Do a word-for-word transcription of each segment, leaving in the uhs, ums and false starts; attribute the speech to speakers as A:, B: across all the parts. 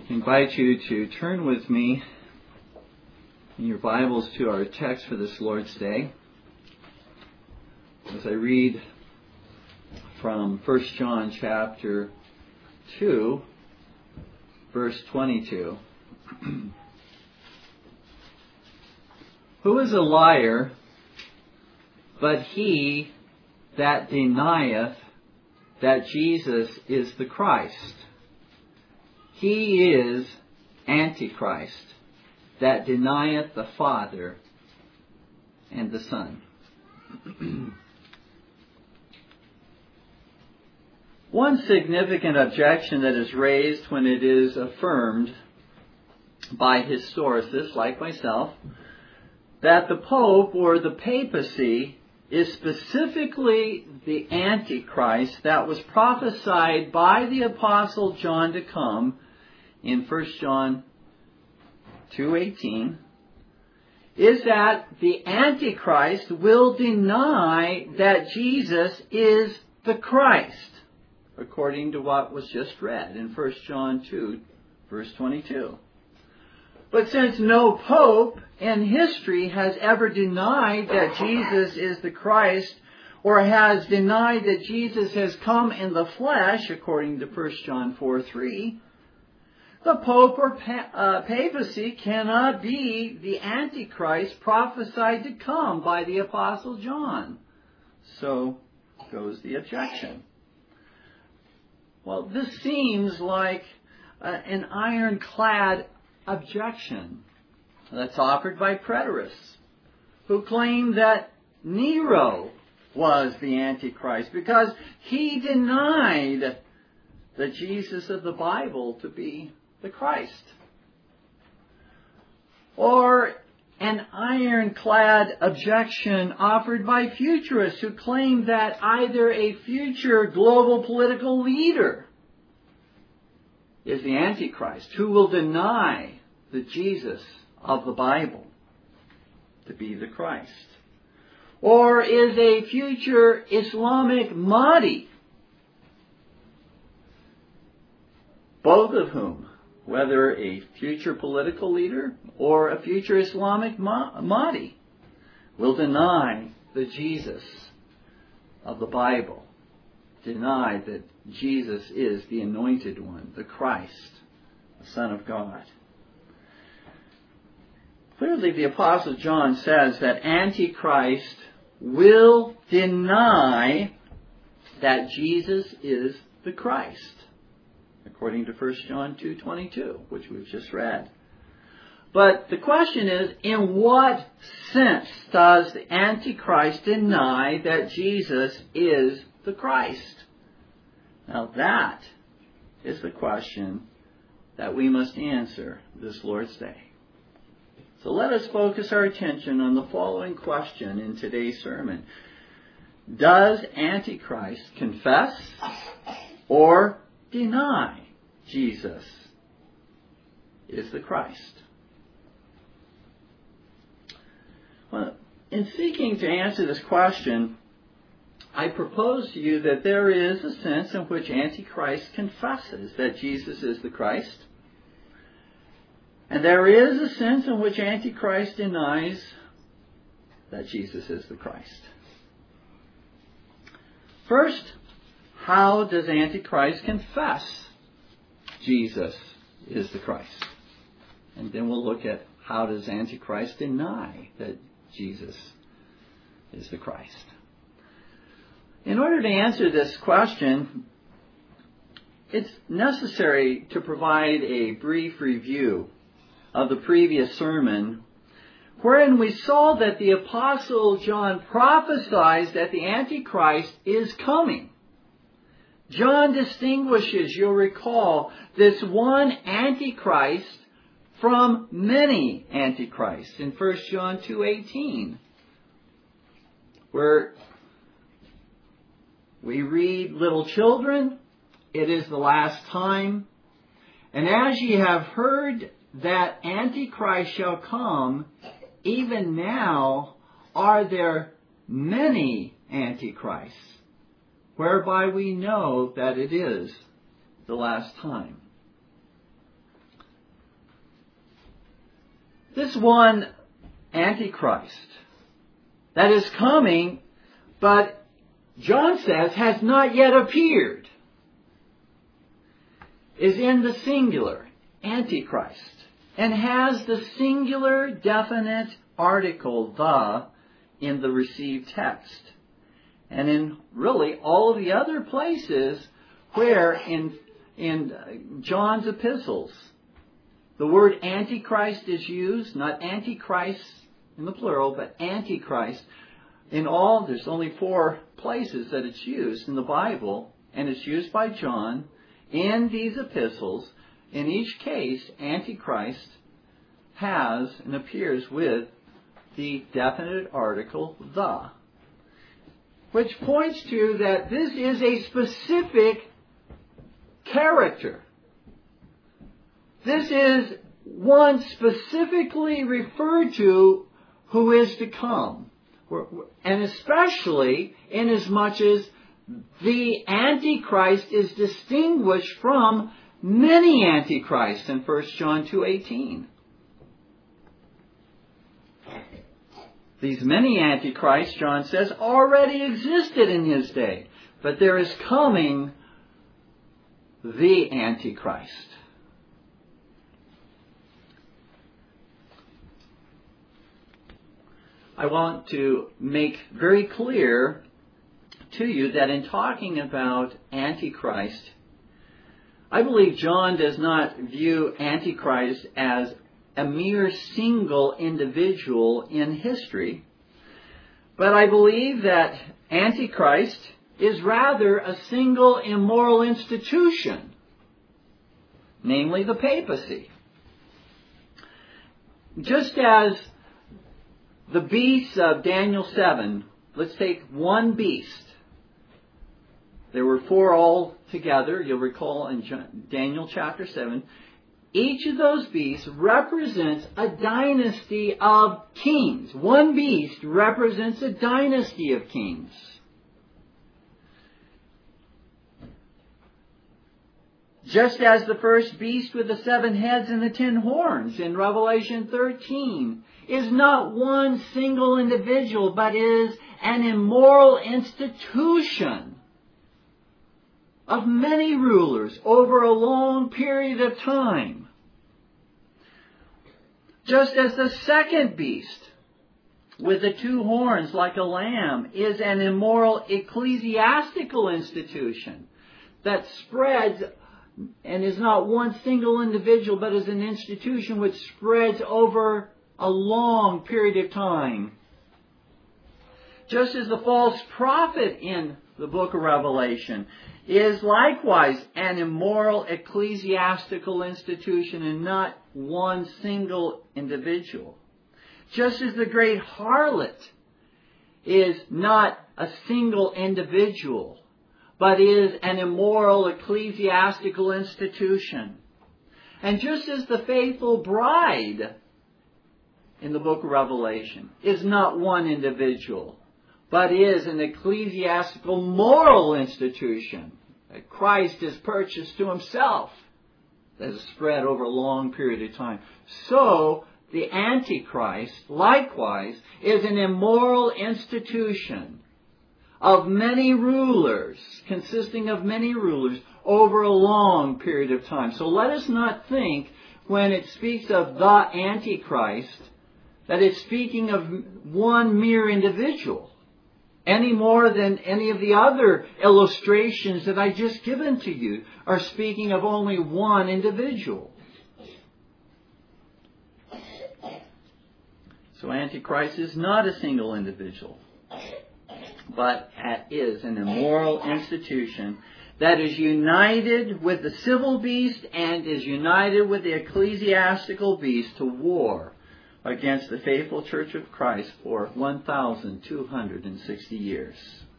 A: I invite you to turn with me in your Bibles to our text for this Lord's Day as I read from First John chapter two, verse twenty-two. Who is a liar but he that denieth that Jesus is the Christ? He is Antichrist, that denieth the Father and the Son. One significant objection that is raised when it is affirmed by historicists like myself that the Pope or the papacy is specifically the Antichrist that was prophesied by the Apostle John to come in First John two eighteen, is that the Antichrist will deny that Jesus is the Christ, according to what was just read in First John two, verse twenty-two. But since no pope in history has ever denied that Jesus is the Christ, or has denied that Jesus has come in the flesh, according to First John four three, the Pope or pa- uh, papacy cannot be the Antichrist prophesied to come by the Apostle John. So goes the objection. Well, this seems like uh, an ironclad objection that's offered by preterists who claim that Nero was the Antichrist because he denied the Jesus of the Bible to be the Christ. Or an ironclad objection offered by futurists who claim that either a future global political leader is the Antichrist who will deny the Jesus of the Bible to be the Christ, or is a future Islamic Mahdi, both of whom, whether a future political leader or a future Islamic Mahdi, will deny the Jesus of the Bible, deny that Jesus is the Anointed One, the Christ, the Son of God. Clearly, the Apostle John says that Antichrist will deny that Jesus is the Christ, according to First John two twenty-two, which we've just read. But the question is, in what sense does the Antichrist deny that Jesus is the Christ? Now that is the question that we must answer this Lord's Day. So let us focus our attention on the following question in today's sermon. Does Antichrist confess or deny Jesus is the Christ? Well, in seeking to answer this question, I propose to you that there is a sense in which Antichrist confesses that Jesus is the Christ, and there is a sense in which Antichrist denies that Jesus is the Christ. First, how does Antichrist confess Jesus is the Christ? And then we'll look at how does Antichrist deny that Jesus is the Christ. In order to answer this question, it's necessary to provide a brief review of the previous sermon, wherein we saw that the Apostle John prophesies that the Antichrist is coming. John distinguishes, you'll recall, this one Antichrist from many Antichrists in First John two eighteen, where we read, "Little children, it is the last time, and as ye have heard that Antichrist shall come, even now are there many Antichrists, whereby we know that it is the last time." This one Antichrist that is coming, but John says has not yet appeared, is in the singular, Antichrist, and has the singular definite article, the, in the received text. And in really all of the other places where in, in John's epistles the word Antichrist is used, not Antichrist in the plural, but Antichrist, in all, there's only four places that it's used in the Bible, and it's used by John in these epistles. In each case, Antichrist has and appears with the definite article, the, which points to that this is a specific character. This is one specifically referred to who is to come. And especially inasmuch as the Antichrist is distinguished from many Antichrists in First John two eighteen. These many Antichrists, John says, already existed in his day. But there is coming the Antichrist. I want to make very clear to you that in talking about Antichrist, I believe John does not view Antichrist as a mere single individual in history, but I believe that Antichrist is rather a single immoral institution, namely the papacy. Just as the beasts of Daniel seven, let's take one beast. There were four all together, you'll recall in Daniel chapter seven. Each of those beasts represents a dynasty of kings. One beast represents a dynasty of kings. Just as the first beast with the seven heads and the ten horns in Revelation thirteen is not one single individual, but is an immoral institution of many rulers over a long period of time. Just as the second beast with the two horns like a lamb is an immoral ecclesiastical institution that spreads and is not one single individual, but is an institution which spreads over a long period of time. Just as the false prophet in the book of Revelation is likewise an immoral ecclesiastical institution and not one single individual. Just as the great harlot is not a single individual, but is an immoral ecclesiastical institution. And just as the faithful bride in the book of Revelation is not one individual, but is an ecclesiastical moral institution that Christ has purchased to himself, that is spread over a long period of time. So, the Antichrist, likewise, is an immoral institution of many rulers, consisting of many rulers, over a long period of time. So let us not think, when it speaks of the Antichrist, that it's speaking of one mere individual, any more than any of the other illustrations that I just given to you are speaking of only one individual. So Antichrist is not a single individual, but is an immoral institution that is united with the civil beast and is united with the ecclesiastical beast to war against the faithful Church of Christ for one thousand two hundred sixty years.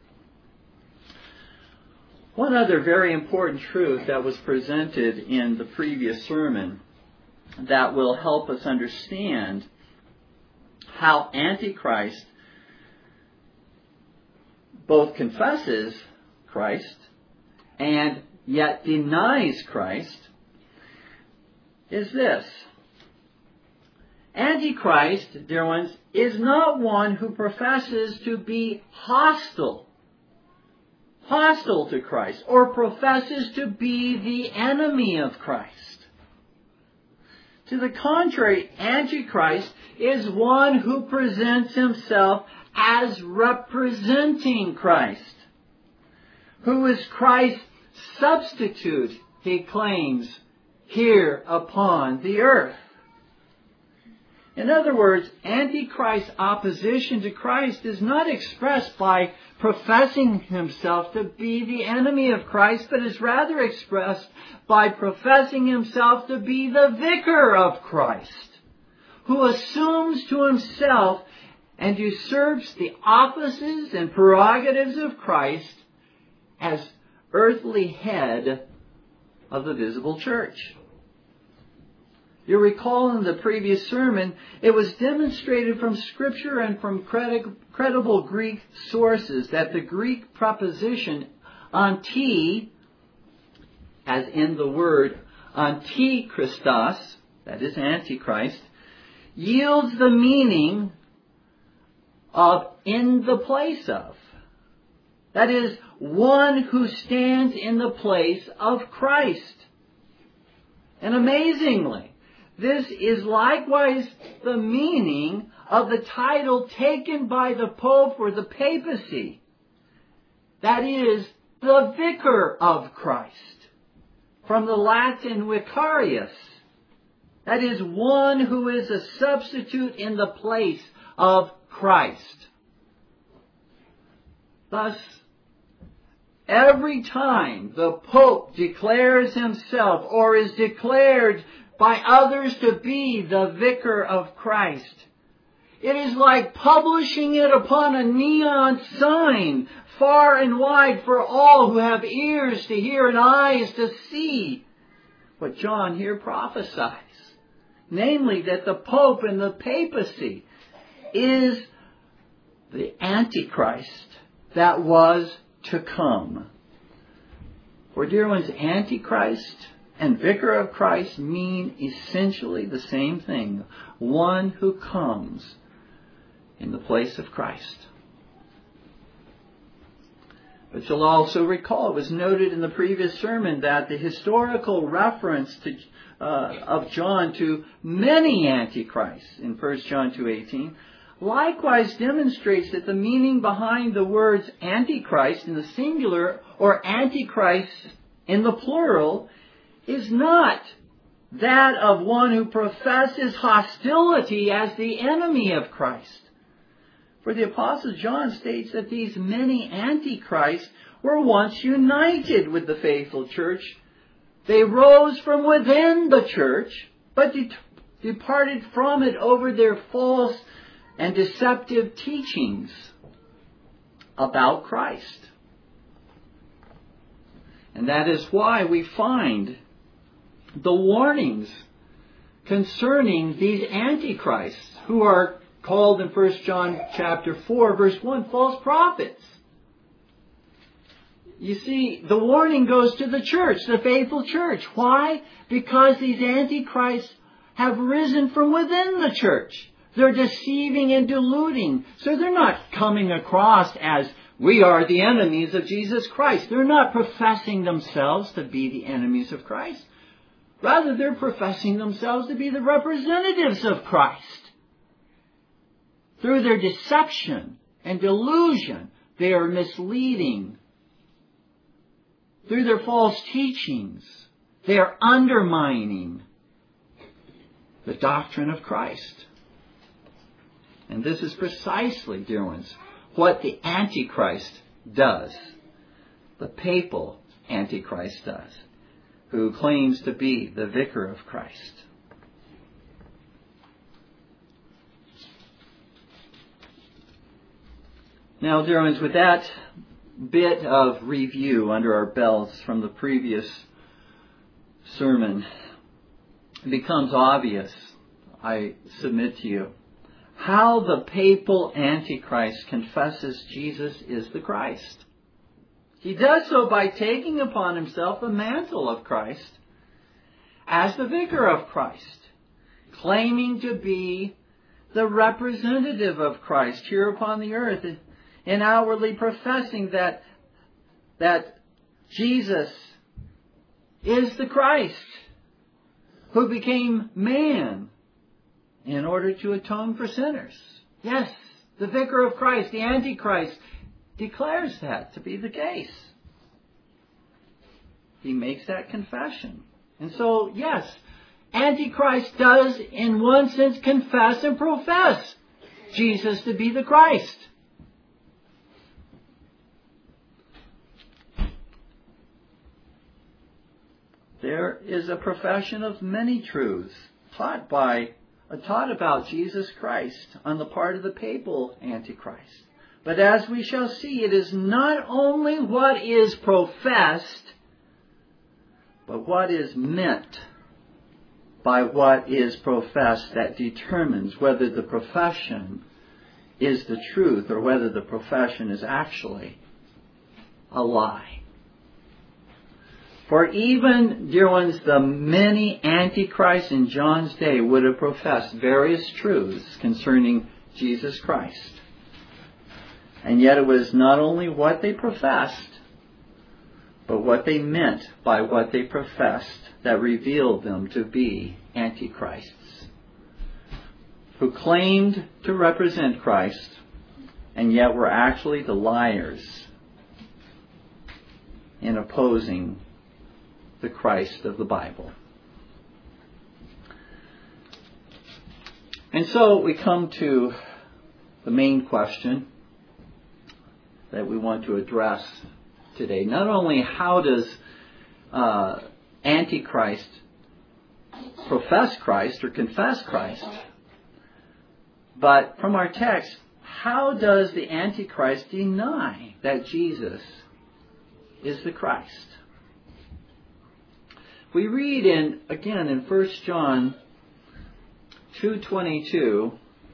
A: One other very important truth that was presented in the previous sermon that will help us understand how Antichrist both confesses Christ and yet denies Christ is this. Antichrist, dear ones, is not one who professes to be hostile, hostile to Christ, or professes to be the enemy of Christ. To the contrary, Antichrist is one who presents himself as representing Christ, who is Christ's substitute, he claims, here upon the earth. In other words, Antichrist's opposition to Christ is not expressed by professing himself to be the enemy of Christ, but is rather expressed by professing himself to be the vicar of Christ, who assumes to himself and usurps the offices and prerogatives of Christ as earthly head of the visible church. You recall in the previous sermon, it was demonstrated from Scripture and from credi- credible Greek sources that the Greek preposition anti, as in the word antichristos, that is Antichrist, yields the meaning of in the place of. That is, one who stands in the place of Christ. And amazingly, this is likewise the meaning of the title taken by the Pope or the papacy. That is, the vicar of Christ. From the Latin vicarius. That is, one who is a substitute in the place of Christ. Thus, every time the Pope declares himself or is declared by others to be the vicar of Christ, it is like publishing it upon a neon sign far and wide for all who have ears to hear and eyes to see what John here prophesies. Namely, that the Pope and the papacy is the Antichrist that was to come. For dear ones, Antichrist and Vicar of Christ mean essentially the same thing. One who comes in the place of Christ. But you'll also recall, it was noted in the previous sermon that the historical reference to, uh, of John to many antichrists in First John two eighteen likewise demonstrates that the meaning behind the words Antichrist in the singular or Antichrist in the plural is not that of one who professes hostility as the enemy of Christ. For the Apostle John states that these many antichrists were once united with the faithful church. They rose from within the church, but de- departed from it over their false and deceptive teachings about Christ. And that is why we find the warnings concerning these antichrists, who are called in First John chapter four, verse one, false prophets. You see, the warning goes to the church, the faithful church. Why? Because these antichrists have risen from within the church. They're deceiving and deluding. So they're not coming across as, we are the enemies of Jesus Christ. They're not professing themselves to be the enemies of Christ. Rather, they're professing themselves to be the representatives of Christ. Through their deception and delusion, they are misleading. Through their false teachings, they are undermining the doctrine of Christ. And this is precisely, dear ones, what the Antichrist does. The papal Antichrist does, who claims to be the vicar of Christ. Now, dear ones, with that bit of review under our belts from the previous sermon, it becomes obvious, I submit to you, how the papal Antichrist confesses Jesus is the Christ. He does so by taking upon himself the mantle of Christ as the vicar of Christ, claiming to be the representative of Christ here upon the earth, and outwardly professing that, that Jesus is the Christ who became man in order to atone for sinners. Yes, the vicar of Christ, the Antichrist, declares that to be the case. He makes that confession. And so, yes, Antichrist does, in one sense, confess and profess Jesus to be the Christ. There is a profession of many truths taught by, uh, taught about Jesus Christ on the part of the papal Antichrist. But as we shall see, it is not only what is professed, but what is meant by what is professed that determines whether the profession is the truth or whether the profession is actually a lie. For even, dear ones, the many antichrists in John's day would have professed various truths concerning Jesus Christ. And yet it was not only what they professed, but what they meant by what they professed that revealed them to be antichrists, who claimed to represent Christ, and yet were actually the liars in opposing the Christ of the Bible. And so we come to the main question that we want to address today. Not only how does uh, Antichrist profess Christ or confess Christ, but from our text, how does the Antichrist deny that Jesus is the Christ? We read in, again, in First John two twenty-two,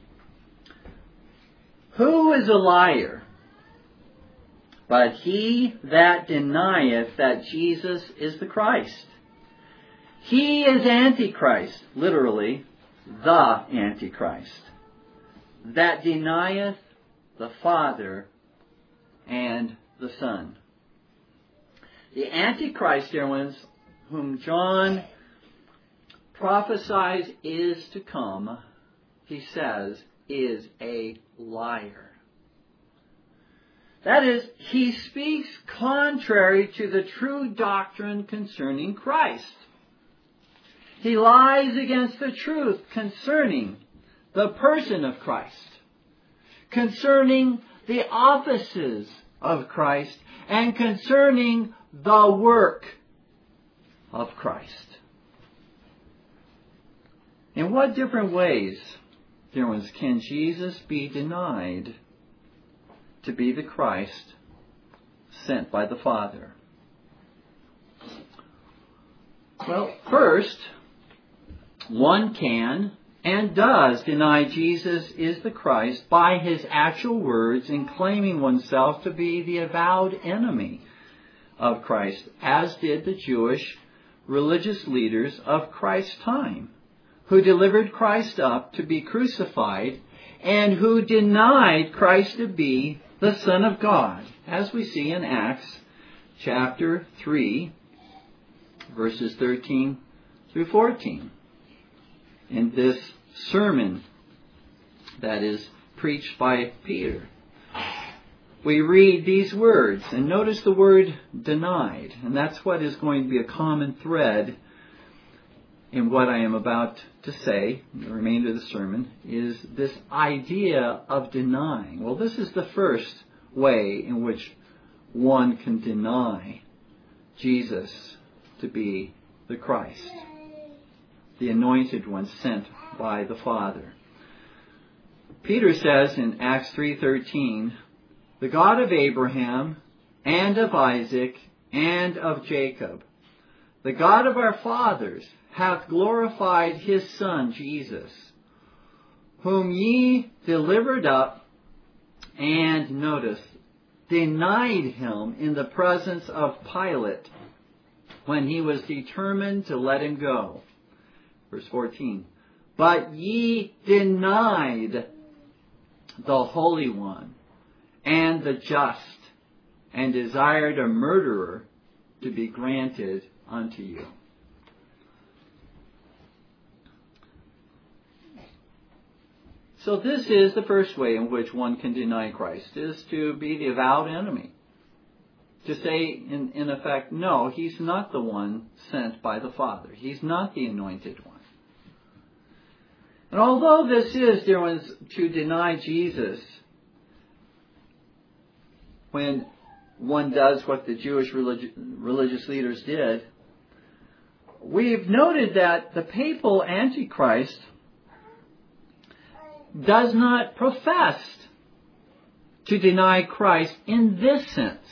A: who is a liar but he that denieth that Jesus is the Christ? He is Antichrist, literally, the Antichrist, that denieth the Father and the Son. The Antichrist, dear ones, whom John prophesies is to come, he says, is a liar. That is, he speaks contrary to the true doctrine concerning Christ. He lies against the truth concerning the person of Christ, concerning the offices of Christ, and concerning the work of Christ. In what different ways, dear ones, can Jesus be denied to be the Christ sent by the Father? Well, first, one can and does deny Jesus is the Christ by his actual words in claiming oneself to be the avowed enemy of Christ, as did the Jewish religious leaders of Christ's time, who delivered Christ up to be crucified and who denied Christ to be the Son of God, as we see in Acts chapter three, verses thirteen through fourteen. In this sermon that is preached by Peter, we read these words, and notice the word denied, and that's what is going to be a common thread in what I am about to say, the remainder of the sermon, is this idea of denying. Well, this is the first way in which one can deny Jesus to be the Christ, the anointed one sent by the Father. Peter says in Acts three thirteen, the God of Abraham and of Isaac and of Jacob, the God of our fathers, hath glorified his Son, Jesus, whom ye delivered up, and, notice, denied him in the presence of Pilate when he was determined to let him go. Verse fourteen, But ye denied the Holy One and the just, and desired a murderer to be granted unto you. So this is the first way in which one can deny Christ, is to be the avowed enemy. To say, in, in effect, no, he's not the one sent by the Father. He's not the anointed one. And although this is, dear ones, to deny Jesus, when one does what the Jewish religi- religious leaders did, we've noted that the papal Antichrist does not profess to deny Christ in this sense,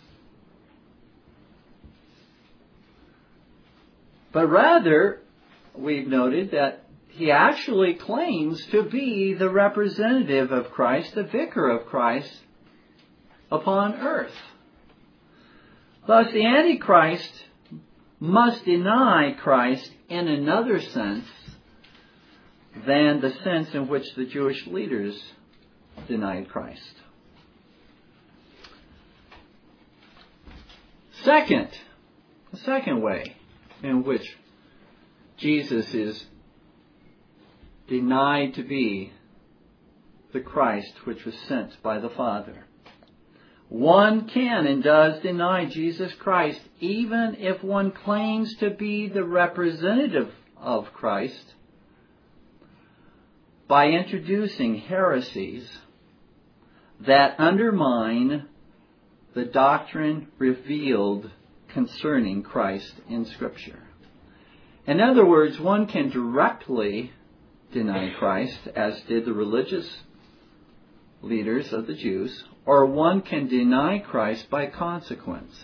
A: but rather we've noted that he actually claims to be the representative of Christ, the vicar of Christ upon earth. Thus, the Antichrist must deny Christ in another sense than the sense in which the Jewish leaders denied Christ. Second, the second way in which Jesus is denied to be the Christ which was sent by the Father. One can and does deny Jesus Christ even if one claims to be the representative of Christ by introducing heresies that undermine the doctrine revealed concerning Christ in Scripture. In other words, one can directly deny Christ, as did the religious leaders of the Jews, or one can deny Christ by consequence,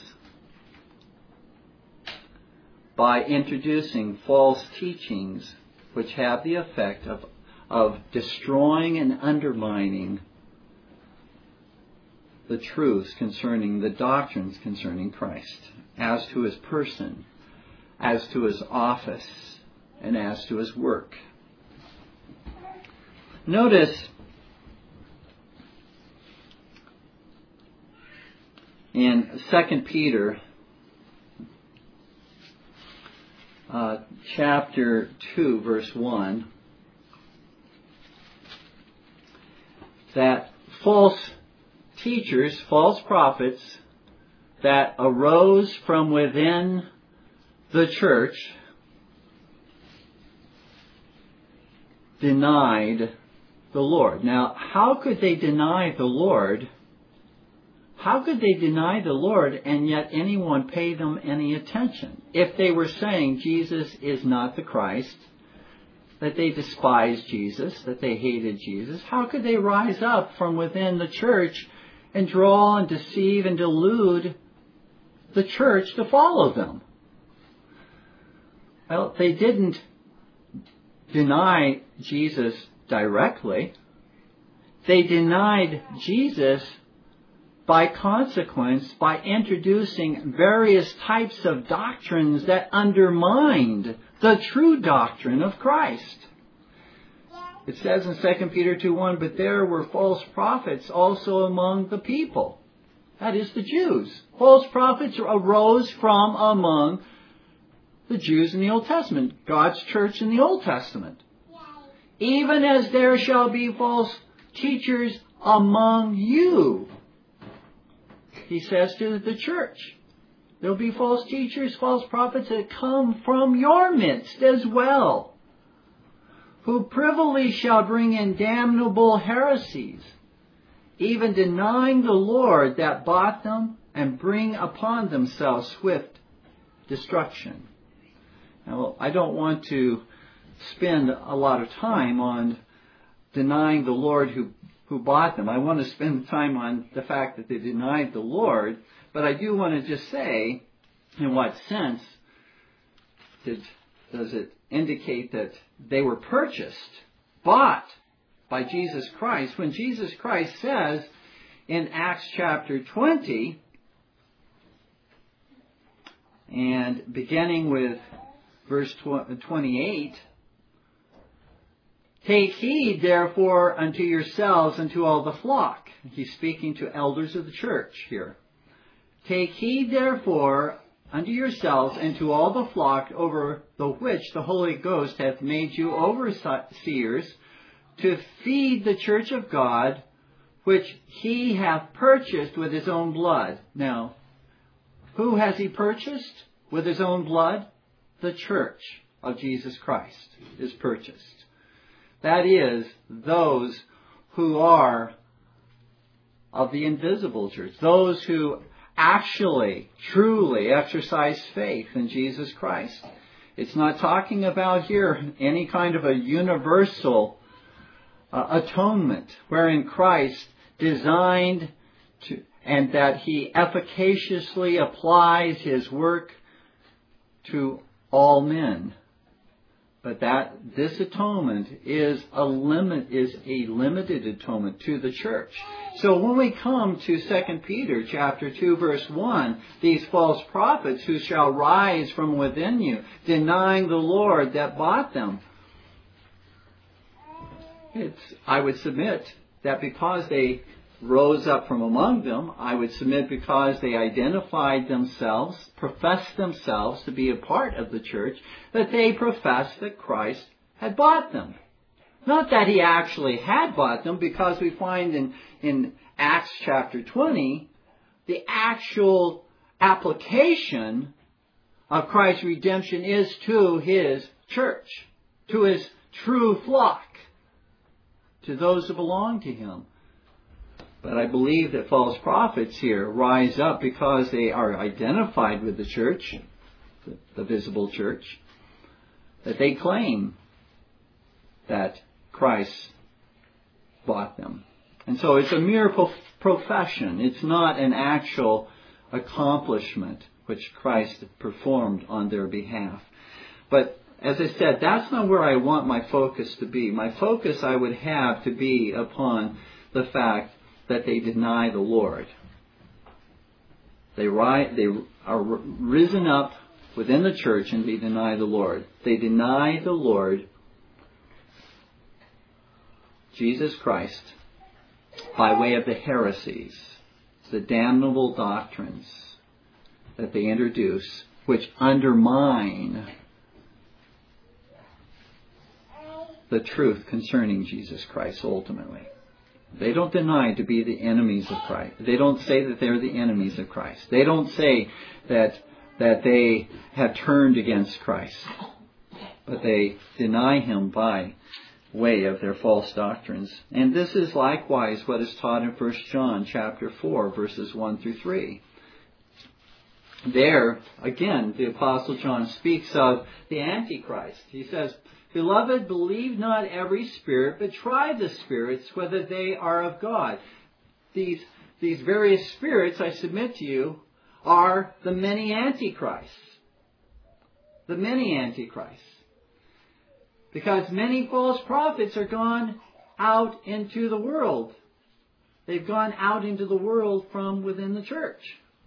A: by introducing false teachings which have the effect of of destroying and undermining the truths concerning the doctrines concerning Christ, as to his person, as to his office, and as to his work. Notice in Second Peter uh, chapter two, verse one, that false teachers, false prophets that arose from within the church denied the Lord. Now, how could they deny the Lord? How could they deny the Lord and yet anyone pay them any attention? If they were saying Jesus is not the Christ, that they despised Jesus, that they hated Jesus, how could they rise up from within the church and draw and deceive and delude the church to follow them? Well, they didn't deny Jesus directly. They denied Jesus by consequence, by introducing various types of doctrines that undermined the true doctrine of Christ. It says in Second Peter two one, but there were false prophets also among the people. That is the Jews. False prophets arose from among the Jews in the Old Testament, God's church in the Old Testament. Even as there shall be false teachers among you, he says to the church. There will be false teachers, false prophets that come from your midst as well, who privily shall bring in damnable heresies, even denying the Lord that bought them, and bring upon themselves swift destruction. Now, I don't want to spend a lot of time on denying the Lord who, who bought them. I want to spend time on the fact that they denied the Lord. But I do want to just say, in what sense did, does it indicate that they were purchased, bought by Jesus Christ, when Jesus Christ says in Acts chapter twenty, and beginning with verse twenty-eight, Take heed, therefore, unto yourselves and to all the flock. He's speaking to elders of the church here. Take heed, therefore, unto yourselves and to all the flock over the which the Holy Ghost hath made you overseers, to feed the church of God, which he hath purchased with his own blood. Now, who has he purchased with his own blood? The church of Jesus Christ is purchased. That is, those who are of the invisible church, those who actually, truly exercise faith in Jesus Christ. It's not talking about here any kind of a universal uh, atonement wherein Christ designed to, and that he efficaciously applies his work to all men. But that this atonement is a limit is a limited atonement to the church. So when we come to Second Peter chapter two verse one, these false prophets who shall rise from within you, denying the Lord that bought them. It's I would submit that because they rose up from among them, I would submit because they identified themselves, professed themselves to be a part of the church, that they professed that Christ had bought them. Not that he actually had bought them, because we find in, in Acts chapter twenty, the actual application of Christ's redemption is to his church, to his true flock, to those who belong to him. But I believe that false prophets here rise up because they are identified with the church, the, the visible church, that they claim that Christ bought them. And so it's a mere prof- profession. It's not an actual accomplishment which Christ performed on their behalf. But as I said, that's not where I want my focus to be. My focus I would have to be upon the fact that they deny the Lord. They, ri- they are risen up within the church and they deny the Lord. They deny the Lord, Jesus Christ, by way of the heresies, the damnable doctrines that they introduce, which undermine the truth concerning Jesus Christ ultimately. They don't deny to be the enemies of Christ. They don't say that they're the enemies of Christ. They don't say that that they have turned against Christ. But they deny him by way of their false doctrines. And this is likewise what is taught in First John chapter four, verses one through three. There, again, the Apostle John speaks of the Antichrist. He says, Beloved, believe not every spirit, but try the spirits, whether they are of God. These, these various spirits, I submit to you, are the many antichrists. The many antichrists. Because many false prophets are gone out into the world. They've gone out into the world from within the church.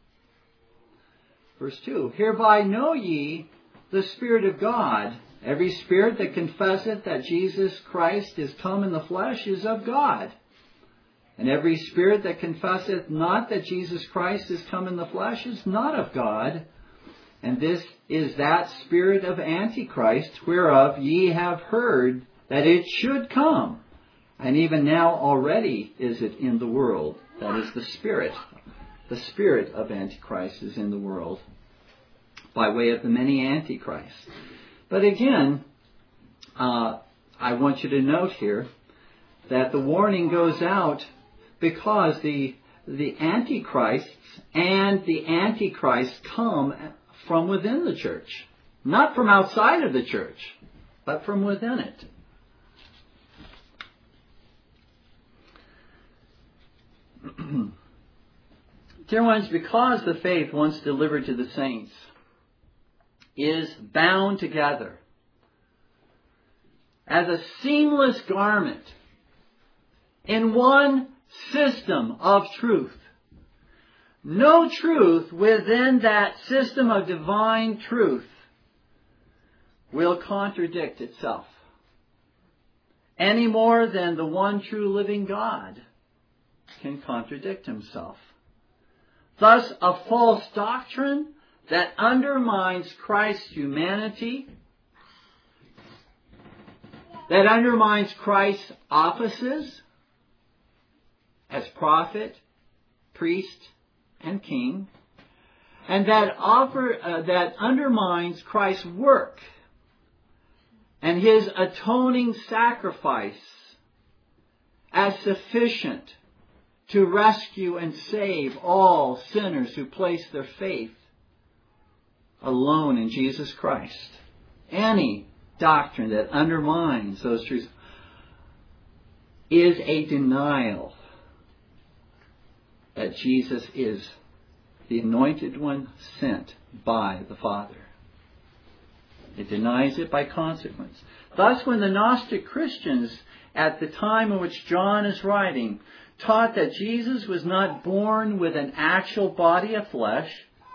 A: Verse two, Hereby know ye the Spirit of God. Every spirit that confesseth that Jesus Christ is come in the flesh is of God. And every spirit that confesseth not that Jesus Christ is come in the flesh is not of God. And this is that spirit of Antichrist, whereof ye have heard that it should come. And even now already is it in the world. That is the spirit. The spirit of Antichrist is in the world, by way of the many Antichrists. But again, uh, I want you to note here that the warning goes out because the the Antichrists and the Antichrist come from within the church. Not from outside of the church, but from within it. Dear ones, because the faith once delivered to the saints is bound together as a seamless garment in one system of truth. No truth within that system of divine truth will contradict itself. any more than the one true living God can contradict himself. Thus, a false doctrine that undermines Christ's humanity, that undermines Christ's offices as prophet, priest, and king, and that offer uh, that undermines Christ's work and his atoning sacrifice as sufficient to rescue and save all sinners who place their faith alone in Jesus Christ. Any doctrine that undermines those truths is a denial that Jesus is the anointed one sent by the Father. It denies it by consequence. Thus, when the Gnostic Christians at the time in which John is writing taught that Jesus was not born with an actual body of flesh,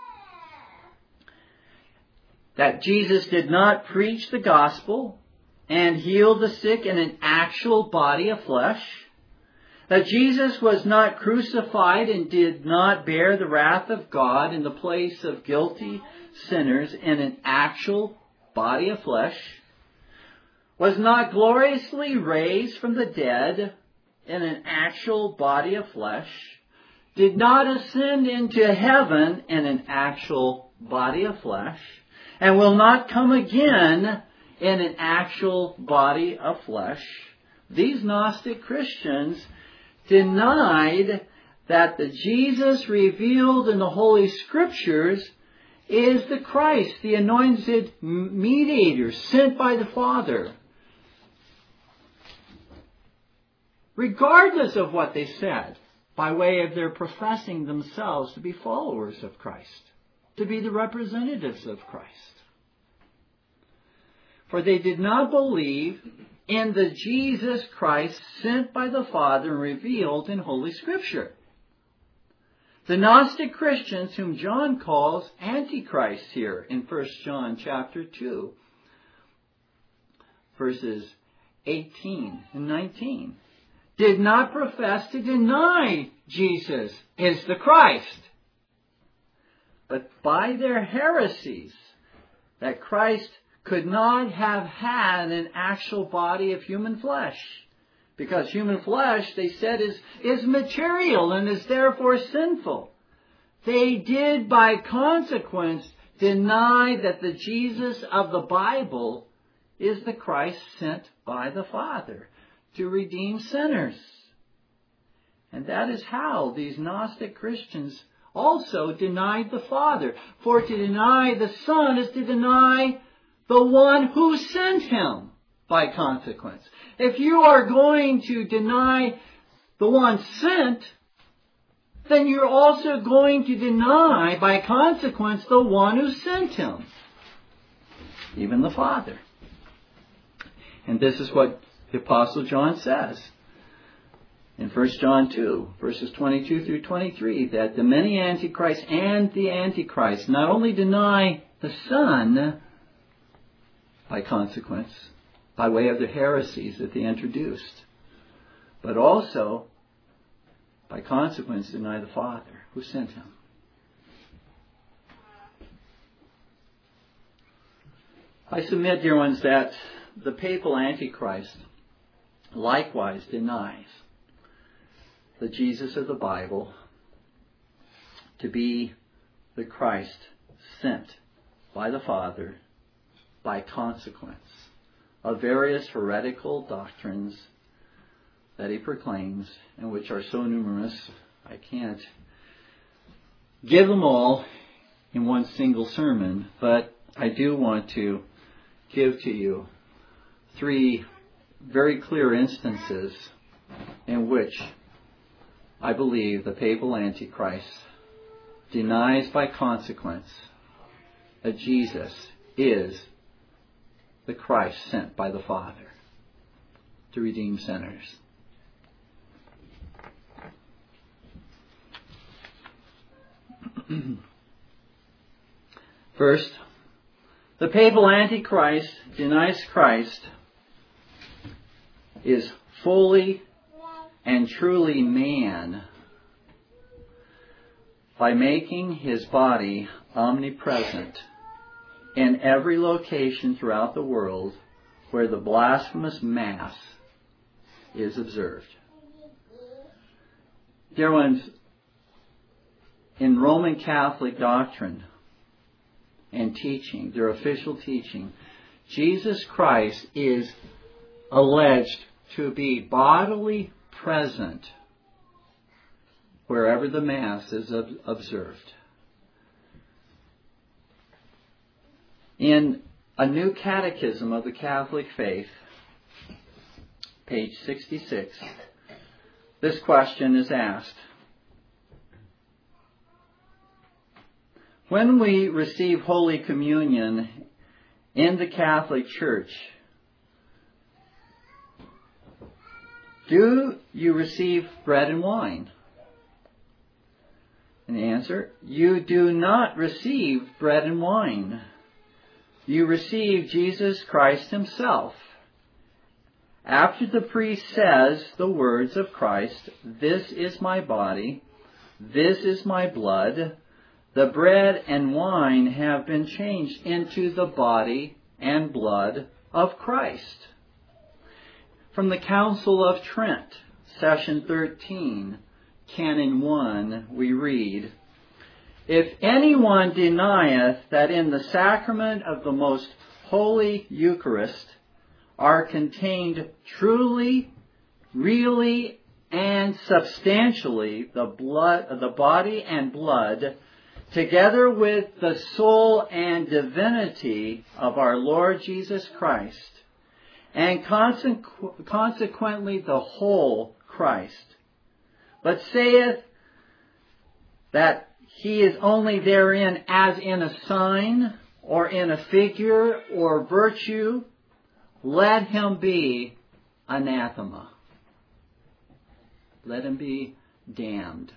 A: that Jesus did not preach the gospel and heal the sick in an actual body of flesh, that Jesus was not crucified and did not bear the wrath of God in the place of guilty sinners in an actual body of flesh, was not gloriously raised from the dead in an actual body of flesh, did not ascend into heaven in an actual body of flesh, and will not come again in an actual body of flesh. These Gnostic Christians denied that the Jesus revealed in the Holy Scriptures is the Christ, the anointed mediator sent by the Father. Regardless of what they said, by way of their professing themselves to be followers of Christ, to be the representatives of Christ. For they did not believe in the Jesus Christ sent by the Father and revealed in Holy Scripture. The Gnostic Christians, whom John calls Antichrist here in First John chapter two, verses eighteen and nineteen, did not profess to deny Jesus is the Christ, but by their heresies that Christ could not have had an actual body of human flesh. Because human flesh, they said, is, is material and is therefore sinful. They did, by consequence, deny that the Jesus of the Bible is the Christ sent by the Father to redeem sinners. And that is how these Gnostic Christians also denied the Father. For to deny the Son is to deny the one who sent him, by consequence. If you are going to deny the one sent, then you're also going to deny, by consequence, the one who sent him, even the Father. And this is what the Apostle John says in First John two, verses twenty-two through twenty-three, that the many antichrists and the Antichrist not only deny the Son, by consequence, by way of the heresies that they introduced, but also, by consequence, deny the Father who sent him. I submit, dear ones, that the papal Antichrist likewise denies the Jesus of the Bible to be the Christ sent by the Father by consequence of various heretical doctrines that he proclaims, and which are so numerous, I can't give them all in one single sermon, but I do want to give to you three very clear instances in which I believe the papal Antichrist denies by consequence that Jesus is the Christ sent by the Father to redeem sinners. First, the papal Antichrist denies Christ is fully and truly man by making his body omnipresent in every location throughout the world where the blasphemous Mass is observed. Dear ones, in Roman Catholic doctrine and teaching, their official teaching, Jesus Christ is alleged to be bodily present wherever the Mass is observed. In a new catechism of the Catholic faith, page sixty-six, this question is asked. When we receive Holy Communion in the Catholic Church, do you receive bread and wine? And the answer, you do not receive bread and wine. You receive Jesus Christ himself. After the priest says the words of Christ, "This is my body, this is my blood," the bread and wine have been changed into the body and blood of Christ. From the Council of Trent, Session thirteen, Canon one, we read, "If anyone denieth that in the sacrament of the most holy Eucharist are contained truly, really, and substantially the blood, the body and blood, together with the soul and divinity of our Lord Jesus Christ, and consequ- consequently the whole Christ, but saith that he is only therein as in a sign, or in a figure, or virtue, let him be anathema." Let him be damned.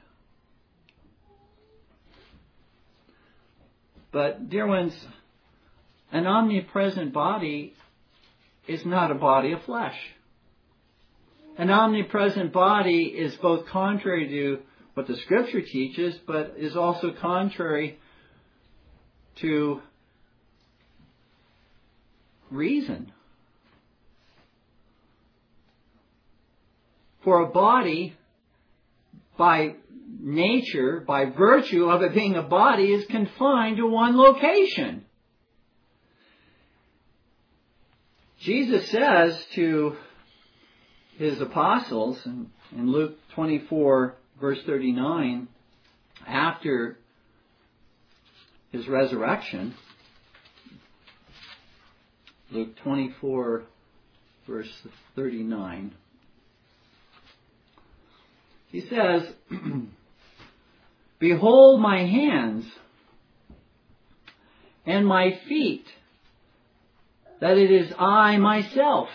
A: But, dear ones, an omnipresent body is not a body of flesh. An omnipresent body is both contrary to what the Scripture teaches, but is also contrary to reason. For a body, by nature, by virtue of it being a body, is confined to one location. Jesus says to his apostles in, in Luke twenty-four, verse thirty-nine, after his resurrection, Luke twenty-four, verse thirty-nine, he says, "Behold my hands and my feet, that it is I myself.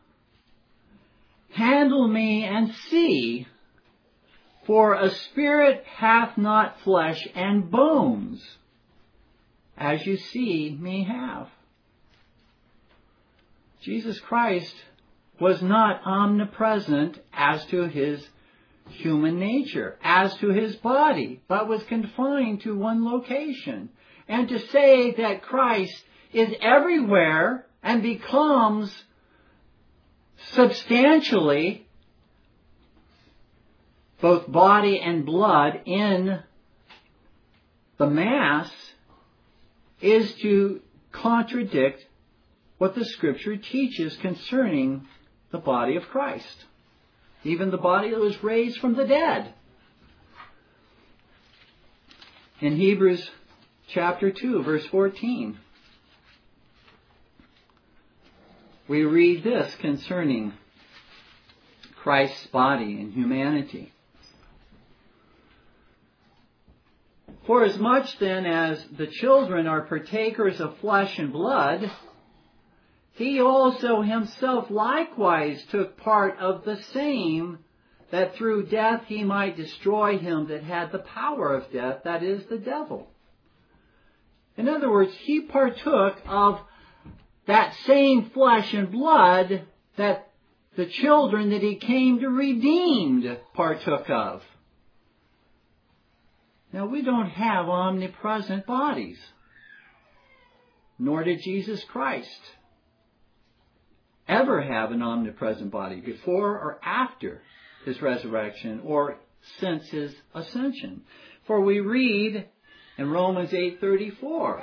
A: Handle me and see, for a spirit hath not flesh and bones, as you see me have." Jesus Christ was not omnipresent as to his human nature, as to his body, but was confined to one location. And to say that Christ is everywhere and becomes substantially both body and blood in the Mass is to contradict what the Scripture teaches concerning the body of Christ, even the body that was raised from the dead. In Hebrews chapter two, verse fourteen, we read this concerning Christ's body and humanity. "For as much then as the children are partakers of flesh and blood, he also himself likewise took part of the same, that through death he might destroy him that had the power of death, that is, the devil." In other words, he partook of that same flesh and blood that the children that he came to redeem partook of. Now, we don't have omnipresent bodies, nor did Jesus Christ ever have an omnipresent body before or after his resurrection or since his ascension. For we read in Romans eight thirty-four.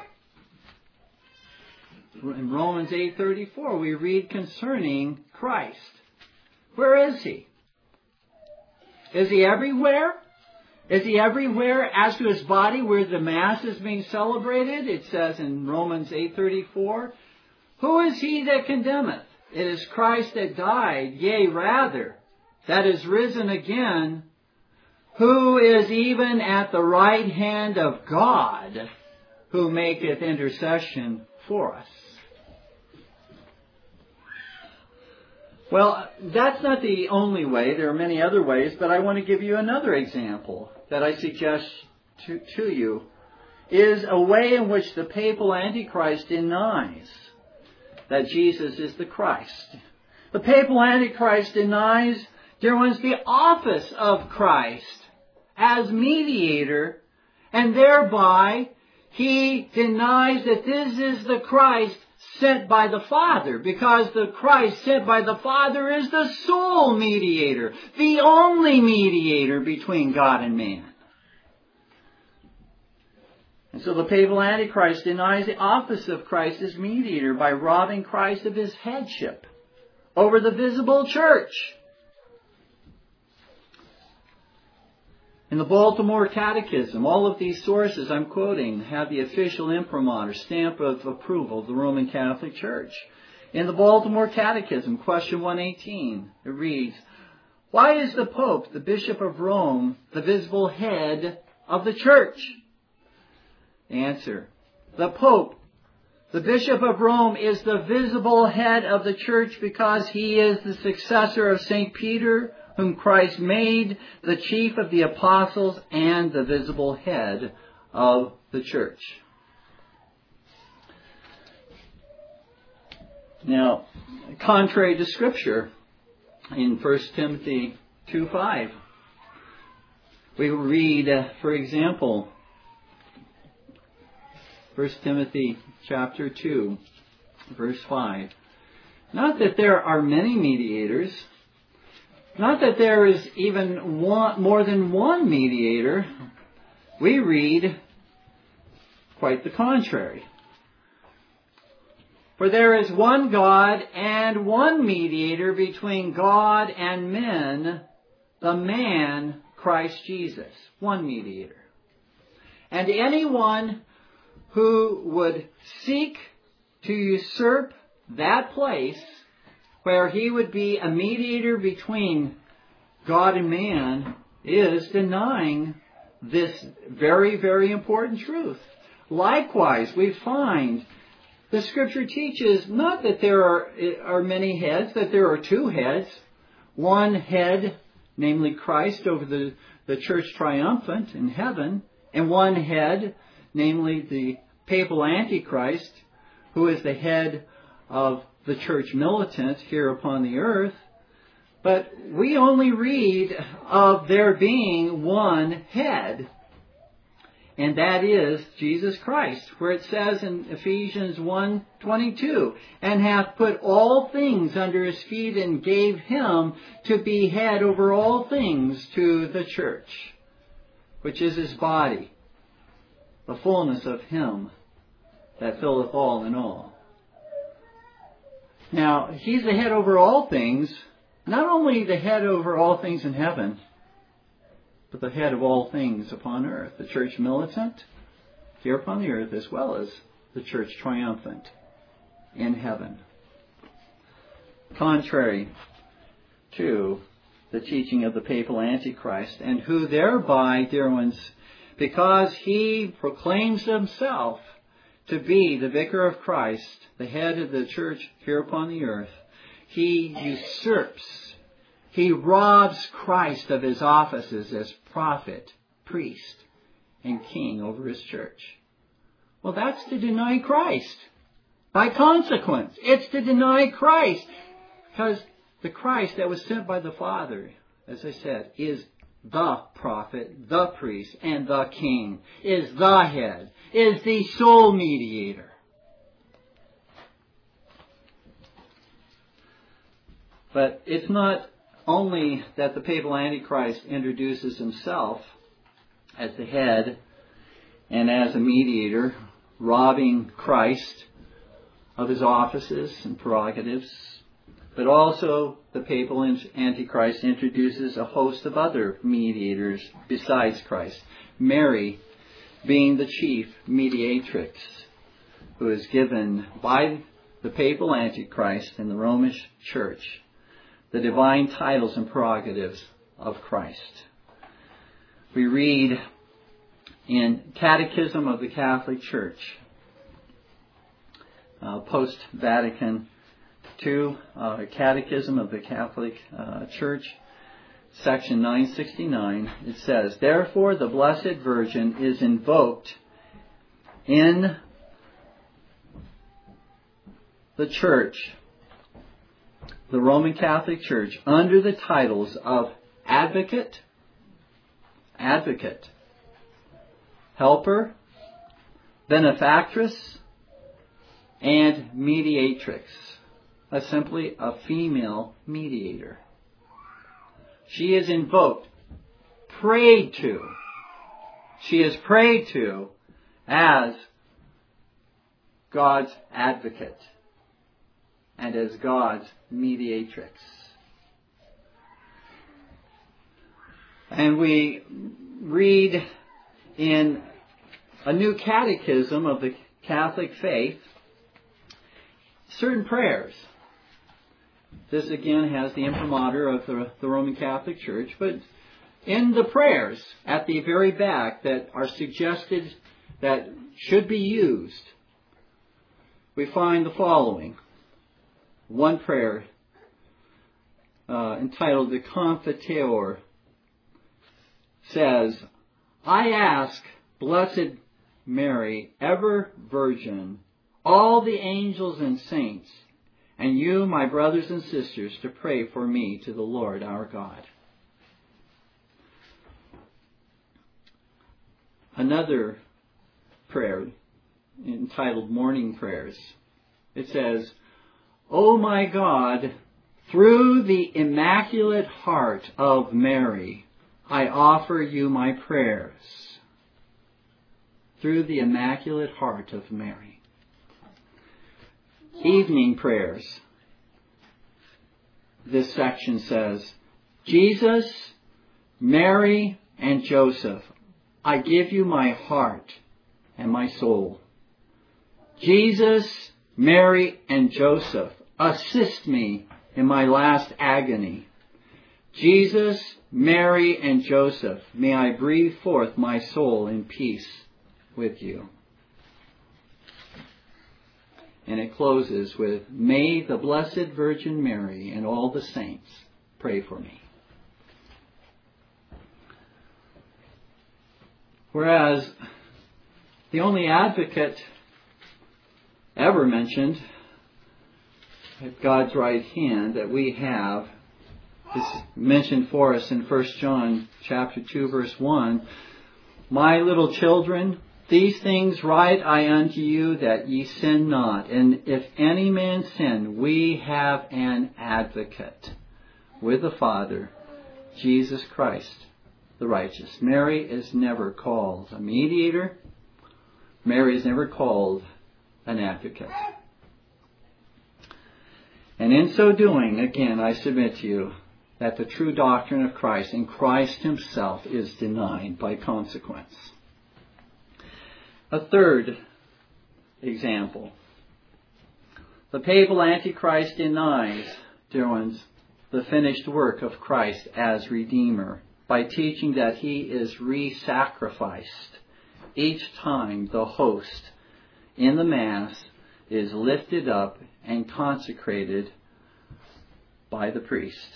A: In Romans eight thirty-four, we read concerning Christ. Where is he? Is he everywhere? Is he everywhere as to his body where the Mass is being celebrated? It says in Romans eight thirty-four, who is he that condemneth? It is Christ that died, yea, rather, that is risen again, who is even at the right hand of God, who maketh intercession for us. Well, that's not the only way. There are many other ways, but I want to give you another example that I suggest to, to you, is a way in which the papal Antichrist denies that Jesus is the Christ. The papal Antichrist denies, dear ones, the office of Christ as mediator, and thereby he denies that this is the Christ sent by the Father, because the Christ sent by the Father is the sole mediator, the only mediator between God and man. And so the papal Antichrist denies the office of Christ as mediator by robbing Christ of his headship over the visible church. In the Baltimore Catechism, all of these sources I'm quoting have the official imprimatur, stamp of approval of the Roman Catholic Church. In the Baltimore Catechism, question one eighteen, it reads, why is the Pope, the Bishop of Rome, the visible head of the Church? Answer, the Pope, the Bishop of Rome, is the visible head of the Church because he is the successor of Saint Peter, whom Christ made the chief of the apostles and the visible head of the church. Now, contrary to Scripture, in First Timothy two five, we read, uh, for example, First Timothy chapter two, verse five, not that there are many mediators, not that there is even one, more than one mediator. We read quite the contrary. For there is one God and one mediator between God and men, the man Christ Jesus. One mediator. And anyone who would seek to usurp that place where he would be a mediator between God and man is denying this very, very important truth. Likewise, we find the Scripture teaches not that there are, are many heads, that there are two heads. One head, namely Christ, over the, the church triumphant in heaven, and one head, namely the papal Antichrist, who is the head of the church militant here upon the earth. But we only read of there being one head, and that is Jesus Christ, where it says in Ephesians one twenty-two, and hath put all things under his feet and gave him to be head over all things to the church, which is his body, the fullness of him that filleth all in all. Now, he's the head over all things, not only the head over all things in heaven, but the head of all things upon earth. The church militant here upon the earth, as well as the church triumphant in heaven. Contrary to the teaching of the papal Antichrist, and who thereby, dear ones, because he proclaims himself to be the vicar of Christ, the head of the church here upon the earth, he usurps, he robs Christ of his offices as prophet, priest, and king over his church. Well, that's to deny Christ. By consequence, it's to deny Christ. Because The Christ that was sent by the Father, as I said, is the prophet, the priest, and the king, is the head, is the sole mediator. But it's not only that the papal Antichrist introduces himself as the head and as a mediator, robbing Christ of his offices and prerogatives, but also the papal Antichrist introduces a host of other mediators besides Christ. Mary being the chief mediatrix, who is given by the papal Antichrist in the Roman Church the divine titles and prerogatives of Christ. We read in Catechism of the Catholic Church, uh, post-Vatican two, uh, Catechism of the Catholic uh, Church, section nine sixty-nine, it says, "Therefore the Blessed Virgin is invoked in the Church, the Roman Catholic Church, under the titles of Advocate, Advocate, Helper, Benefactress, and Mediatrix." As simply a female mediator. She is invoked, prayed to. She is prayed to as God's advocate and as God's mediatrix. And we read in a new catechism of the Catholic faith certain prayers. This again has the imprimatur of the, the Roman Catholic Church, but in the prayers at the very back that are suggested that should be used, we find the following. One prayer uh, entitled the Confiteor says, "I ask Blessed Mary, ever Virgin, all the angels and saints, and you, my brothers and sisters, to pray for me to the Lord our God." Another prayer entitled Morning Prayers. It says, "O my God, through the Immaculate Heart of Mary, I offer you my prayers." Through the Immaculate Heart of Mary. Evening prayers. This section says, "Jesus, Mary, and Joseph, I give you my heart and my soul. Jesus, Mary, and Joseph, assist me in my last agony. Jesus, Mary, and Joseph, may I breathe forth my soul in peace with you." And it closes with, "May the Blessed Virgin Mary and all the saints pray for me." Whereas the only advocate ever mentioned at God's right hand that we have is mentioned for us in First John chapter two, verse one. "My little children, these things write I unto you, that ye sin not. And if any man sin, we have an advocate with the Father, Jesus Christ the righteous." Mary is never called a mediator. Mary is never called an advocate. And in so doing, again, I submit to you that the true doctrine of Christ and Christ himself is denied by consequence. A third example. The papal Antichrist denies, dear ones, the finished work of Christ as Redeemer by teaching that he is re-sacrificed each time the host in the Mass is lifted up and consecrated by the priest.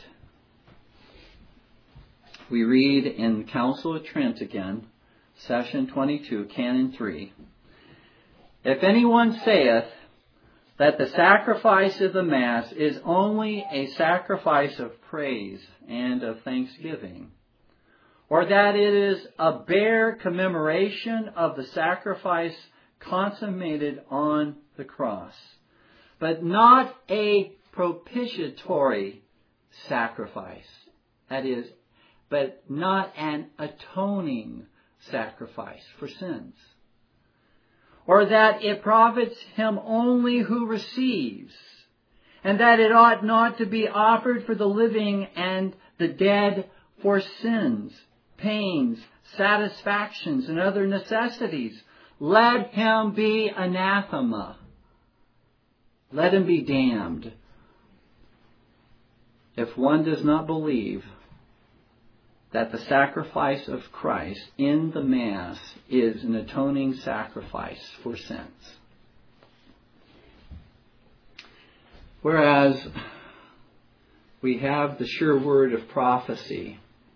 A: We read in the Council of Trent again, Session twenty-two, Canon three, "If anyone saith that the sacrifice of the Mass is only a sacrifice of praise and of thanksgiving, or that it is a bare commemoration of the sacrifice consummated on the cross, but not a propitiatory sacrifice. That is, but not an atoning sacrifice for sins. Or that it profits him only who receives, and that it ought not to be offered for the living and the dead for sins, pains, satisfactions, and other necessities. Let him be anathema. Let him be damned. If one does not believe that the sacrifice of Christ in the Mass is an atoning sacrifice for sins. Whereas we have the sure word of prophecy,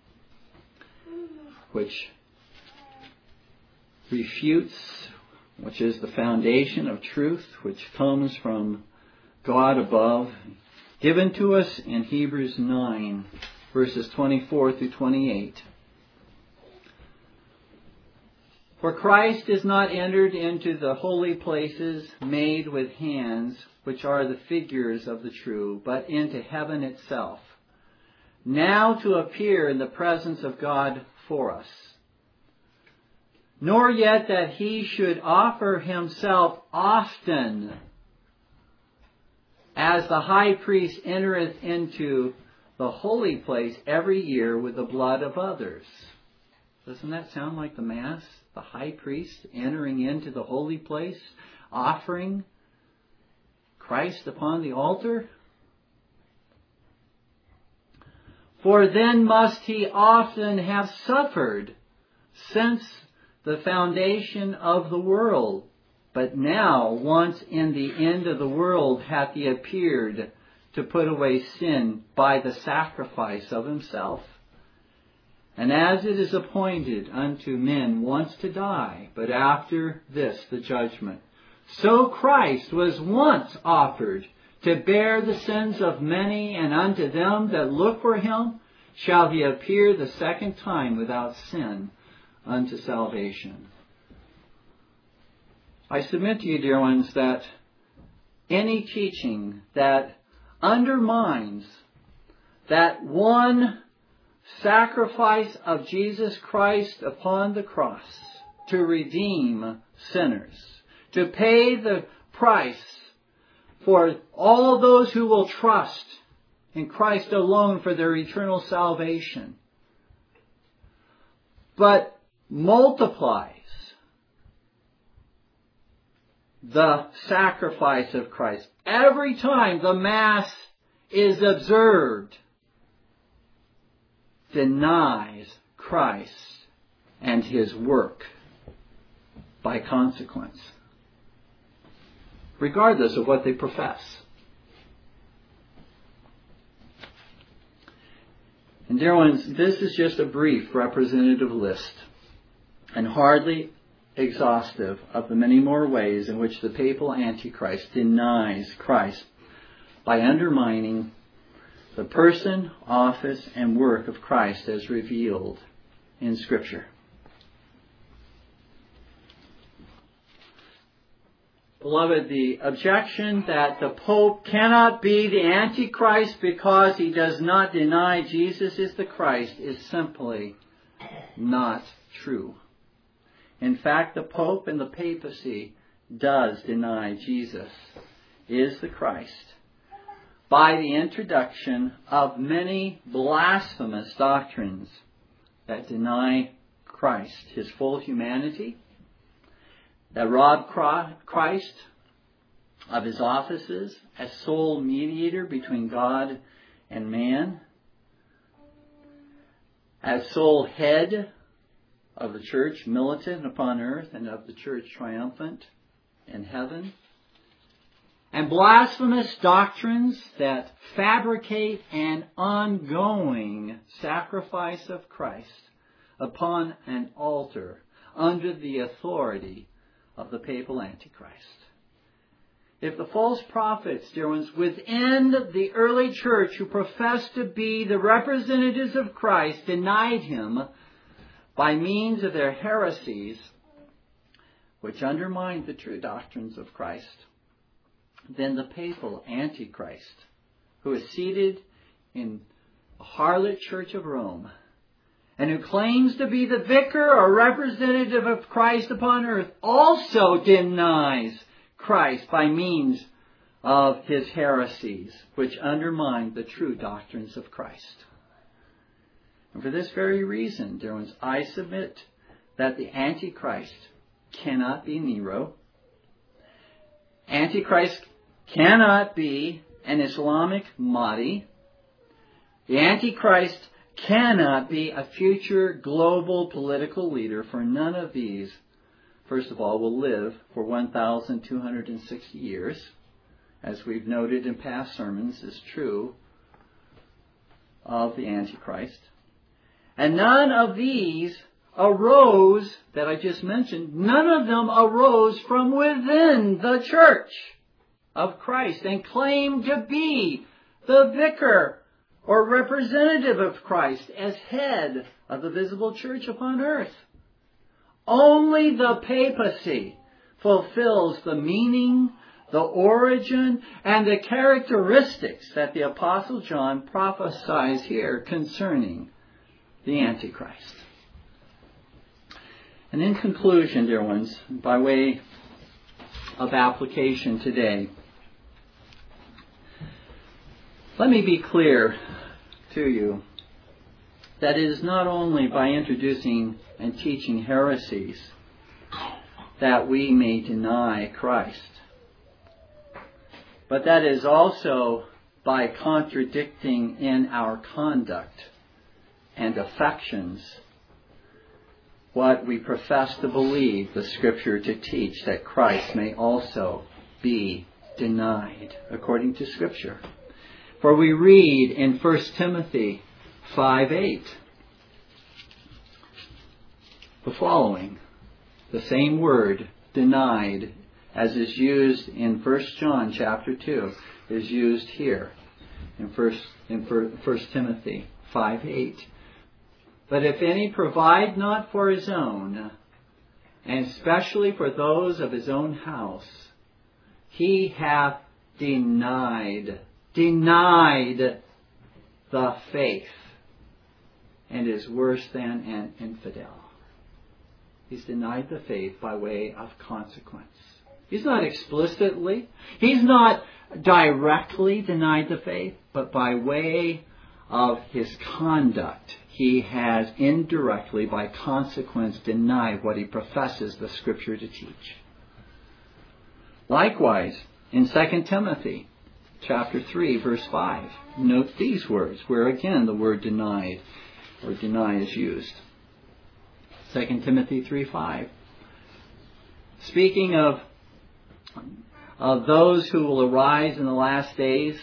A: which refutes, which is the foundation of truth, which comes from God above, given to us in Hebrews nine, verses twenty-four through twenty-eight. For Christ is not entered into the holy places made with hands, which are the figures of the true, but into heaven itself, now to appear in the presence of God for us. Nor yet that he should offer himself often, as the high priest entereth into the holy place every year with the blood of others. Doesn't that sound like the Mass? The high priest entering into the holy place, offering Christ upon the altar? For then must he often have suffered since the foundation of the world. But now, once in the end of the world, hath he appeared to put away sin by the sacrifice of himself. And as it is appointed unto men once to die, but after this the judgment, so Christ was once offered to bear the sins of many, and unto them that look for him shall he appear the second time without sin unto salvation. I submit to you, dear ones, that any teaching that undermines that one sacrifice of Jesus Christ upon the cross to redeem sinners, to pay the price for all those who will trust in Christ alone for their eternal salvation, but multiplies the sacrifice of Christ every time the Mass is observed, denies Christ and his work by consequence, regardless of what they profess. And dear ones, this is just a brief representative list, and hardly exhaustive, of the many more ways in which the papal Antichrist denies Christ by undermining the person, office, and work of Christ as revealed in Scripture. Beloved, the objection that the Pope cannot be the Antichrist because he does not deny Jesus is the Christ is simply not true. In fact, the Pope and the papacy does deny Jesus is the Christ by the introduction of many blasphemous doctrines that deny Christ, his full humanity, that rob Christ of his offices as sole mediator between God and man, as sole head of the church militant upon earth and of the church triumphant in heaven, and blasphemous doctrines that fabricate an ongoing sacrifice of Christ upon an altar under the authority of the papal Antichrist. if the false prophets, dear ones, within the early church who professed to be the representatives of Christ denied him by means of their heresies, which undermined the true doctrines of Christ, then the papal Antichrist, who is seated in the harlot church of Rome, and who claims to be the vicar or representative of Christ upon earth, also denies Christ by means of his heresies, which undermine the true doctrines of Christ. And for this very reason, dear ones, I submit that the Antichrist cannot be Nero. Antichrist cannot be an Islamic Mahdi. The Antichrist cannot be a future global political leader, for none of these, first of all, will live for one thousand two hundred sixty years, as we've noted in past sermons is true of the Antichrist. And none of these arose, that I just mentioned, none of them arose from within the church of Christ and claimed to be the vicar or representative of Christ as head of the visible church upon earth. Only the papacy fulfills the meaning, the origin, and the characteristics that the Apostle John prophesies here concerning the Antichrist. And in conclusion, dear ones, by way of application today, let me be clear to you that it is not only by introducing and teaching heresies that we may deny Christ, but that is also by contradicting in our conduct and affections what we profess to believe the Scripture to teach, that Christ may also be denied according to Scripture. For we read in First Timothy five eight the following, the same word, denied, as is used in First John chapter two, is used here in First in First Timothy five eight. But if any provide not for his own, and especially for those of his own house, he hath denied, denied the faith, and is worse than an infidel. He's denied the faith by way of consequence. He's not explicitly, he's not directly denied the faith, but by way of his conduct, he has indirectly, by consequence, denied what he professes the Scripture to teach. Likewise, in Second Timothy chapter three, verse five, note these words, where again the word denied or deny is used. Second Timothy three five. Speaking of, of those who will arise in the last days,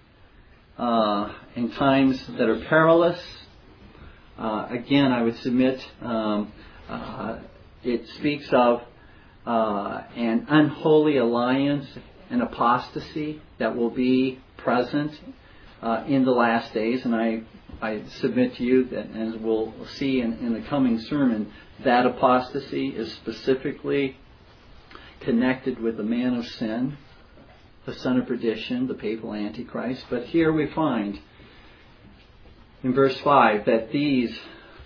A: uh, in times that are perilous, uh, again I would submit um, uh, it speaks of uh, an unholy alliance, an apostasy that will be present uh, in the last days, and I I submit to you that, as we'll see in, in the coming sermon, that apostasy is specifically connected with the man of sin, the son of perdition, the papal Antichrist. But here we find in verse five that these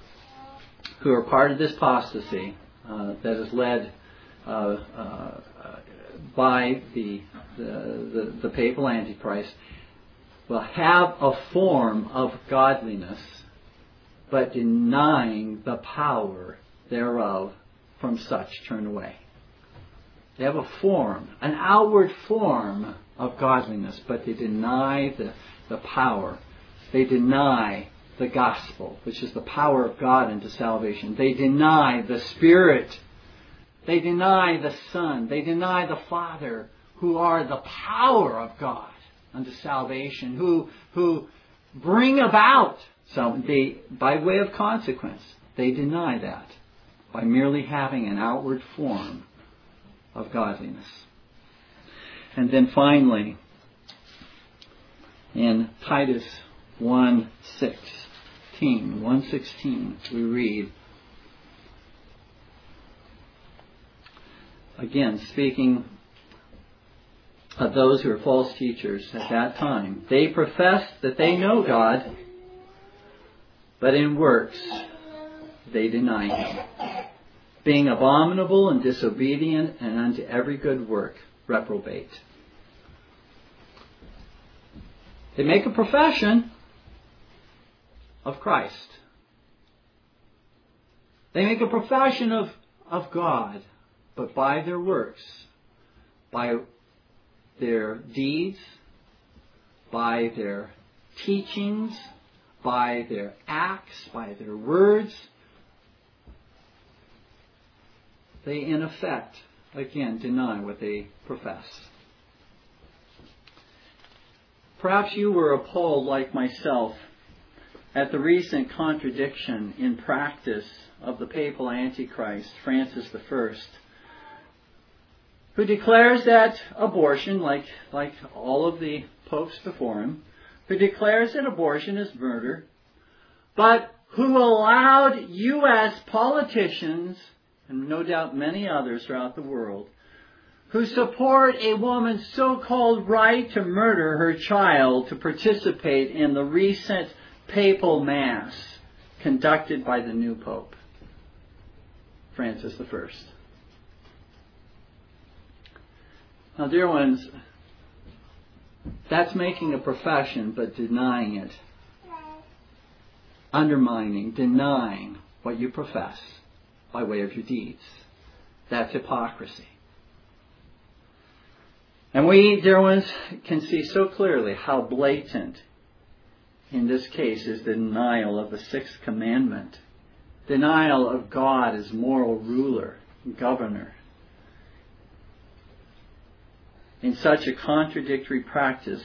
A: who are part of this apostasy uh, that is led uh, uh, by the, the, the, the papal Antichrist will have a form of godliness, but denying the power thereof, from such turn away. They have a form, an outward form of godliness, but they deny the, the power. They deny the gospel, which is the power of God unto salvation. They deny the Spirit. They deny the Son. They deny the Father, who are the power of God unto salvation, who who bring about some. They, by way of consequence, they deny that by merely having an outward form of godliness. And then finally, in Titus one sixteen, one sixteen, we read, again, speaking of those who are false teachers at that time, they profess that they know God, but in works they deny Him, being abominable and disobedient, and unto every good work reprobate. They make a profession of Christ. They make a profession of, of God, but by their works, by their deeds, by their teachings, by their acts, by their words, they in effect, again, deny what they profess. Perhaps you were appalled, like myself, at the recent contradiction in practice of the papal Antichrist, Francis the First, who declares that abortion, like, like all of the popes before him, who declares that abortion is murder, but who allowed U S politicians, and no doubt many others throughout the world, who support a woman's so-called right to murder her child, to participate in the recent papal mass conducted by the new Pope, Francis the First. Now, dear ones, that's making a profession but denying it. Undermining, denying what you profess by way of your deeds. That's hypocrisy. And we, dear ones, can see so clearly how blatant in this case is the denial of the sixth commandment. Denial of God as moral ruler, governor. In such a contradictory practice,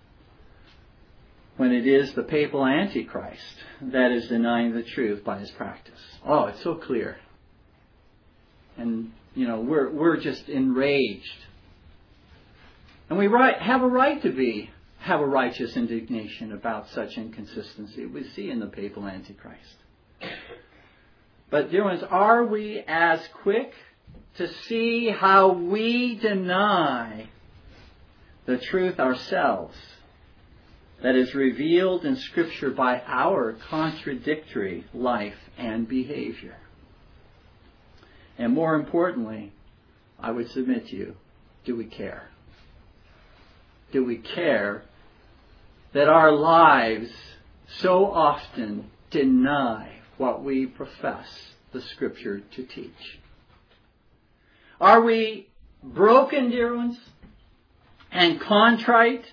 A: when it is the papal Antichrist that is denying the truth by his practice. Oh, it's so clear. And, you know, we're we're just enraged. And we right, have a right to be, have a righteous indignation about such inconsistency we see in the papal Antichrist. But, dear ones, are we as quick to see how we deny the truth ourselves that is revealed in Scripture by our contradictory life and behavior? And more importantly, I would submit to you, do we care? Do we care that our lives so often deny what we profess the Scripture to teach? Are we broken, dear ones, and contrite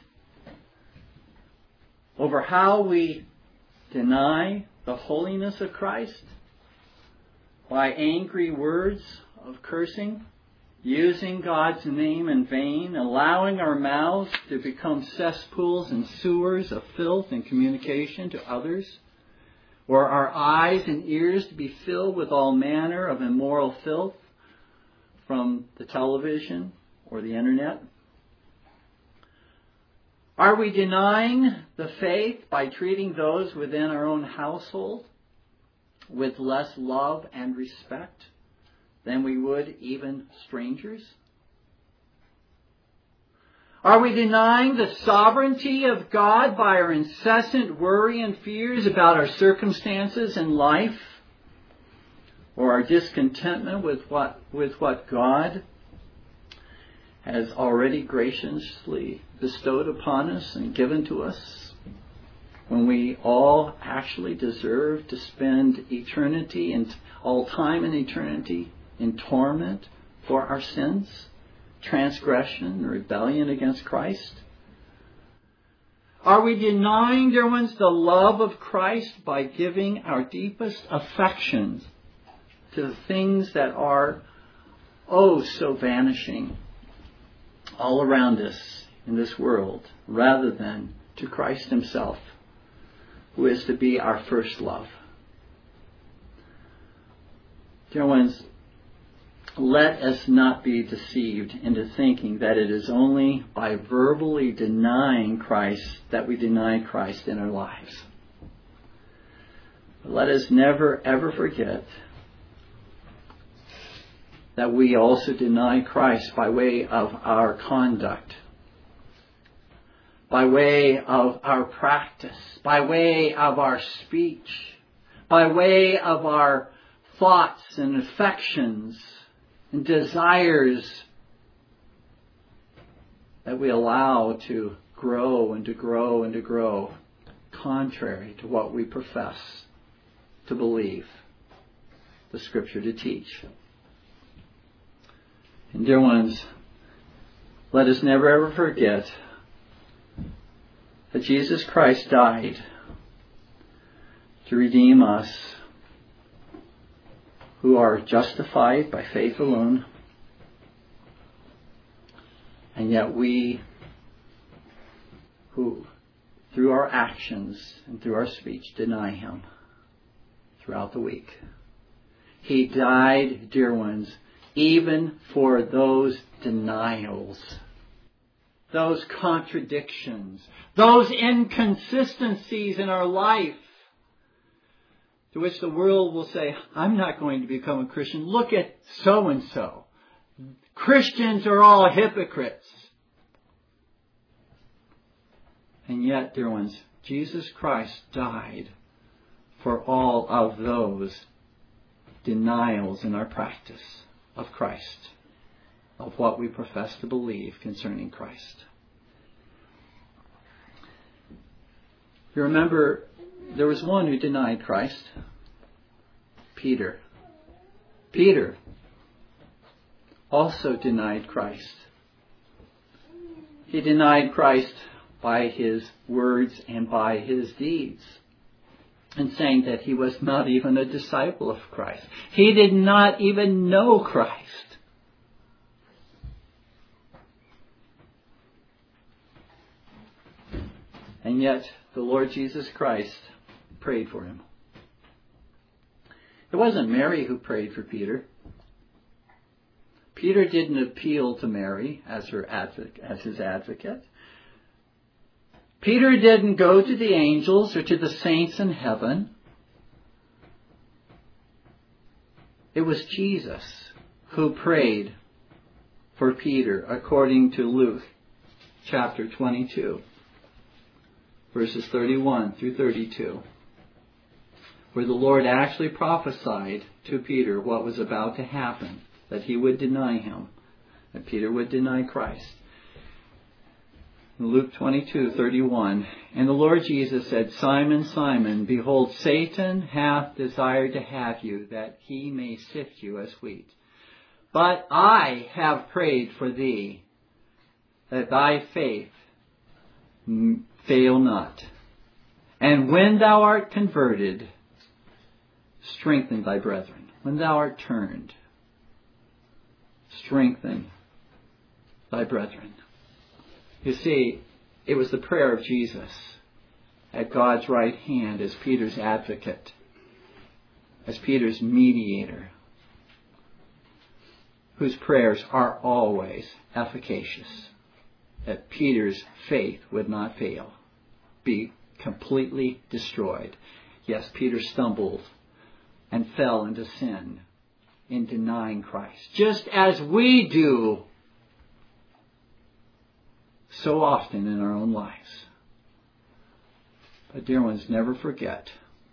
A: over how we deny the holiness of Christ by angry words of cursing, using God's name in vain, allowing our mouths to become cesspools and sewers of filth and communication to others, or our eyes and ears to be filled with all manner of immoral filth from the television or the internet? Are we denying the faith by treating those within our own household with less love and respect than we would even strangers? Are we denying the sovereignty of God by our incessant worry and fears about our circumstances in life, or our discontentment with what, with what God has already graciously bestowed upon us and given to us, when we all actually deserve to spend eternity and all time in eternity in torment for our sins, transgression, rebellion against Christ? Are we denying, dear ones, the love of Christ by giving our deepest affections to the things that are, oh, so vanishing all around us in this world, rather than to Christ Himself, who is to be our first love? Dear ones, let us not be deceived into thinking that it is only by verbally denying Christ that we deny Christ in our lives. But let us never ever forget that we also deny Christ by way of our conduct, by way of our practice, by way of our speech, by way of our thoughts and affections and desires that we allow to grow and to grow and to grow contrary to what we profess to believe the Scripture to teach. And dear ones, let us never ever forget that Jesus Christ died to redeem us who are justified by faith alone, and yet we who through our actions and through our speech deny Him throughout the week. He died, dear ones, even for those denials, those contradictions, those inconsistencies in our life, to which the world will say, I'm not going to become a Christian. Look at so-and-so. Christians are all hypocrites. And yet, dear ones, Jesus Christ died for all of those denials in our practice of Christ, of what we profess to believe concerning Christ. You remember, there was one who denied Christ. Peter. Peter also denied Christ. He denied Christ by his words and by his deeds, and saying that he was not even a disciple of Christ. He did not even know Christ. And yet, the Lord Jesus Christ prayed for him. It wasn't Mary who prayed for Peter. Peter didn't appeal to Mary as her advocate, as his advocate. Peter didn't go to the angels or to the saints in heaven. It was Jesus who prayed for Peter, according to Luke chapter twenty-two, verses thirty-one through thirty-two, where the Lord actually prophesied to Peter what was about to happen, that he would deny him, that Peter would deny Christ. In Luke twenty-two thirty-one, and the Lord Jesus said, Simon, Simon, behold, Satan hath desired to have you, that he may sift you as wheat. But I have prayed for thee, that thy faith fail not. And when thou art converted, strengthen thy brethren. When thou art turned, strengthen thy brethren. You see, it was the prayer of Jesus at God's right hand as Peter's advocate, as Peter's mediator, whose prayers are always efficacious, that Peter's faith would not fail, be completely destroyed. Yes, Peter stumbled and fell into sin in denying Christ, just as we do so often in our own lives. But dear ones, never forget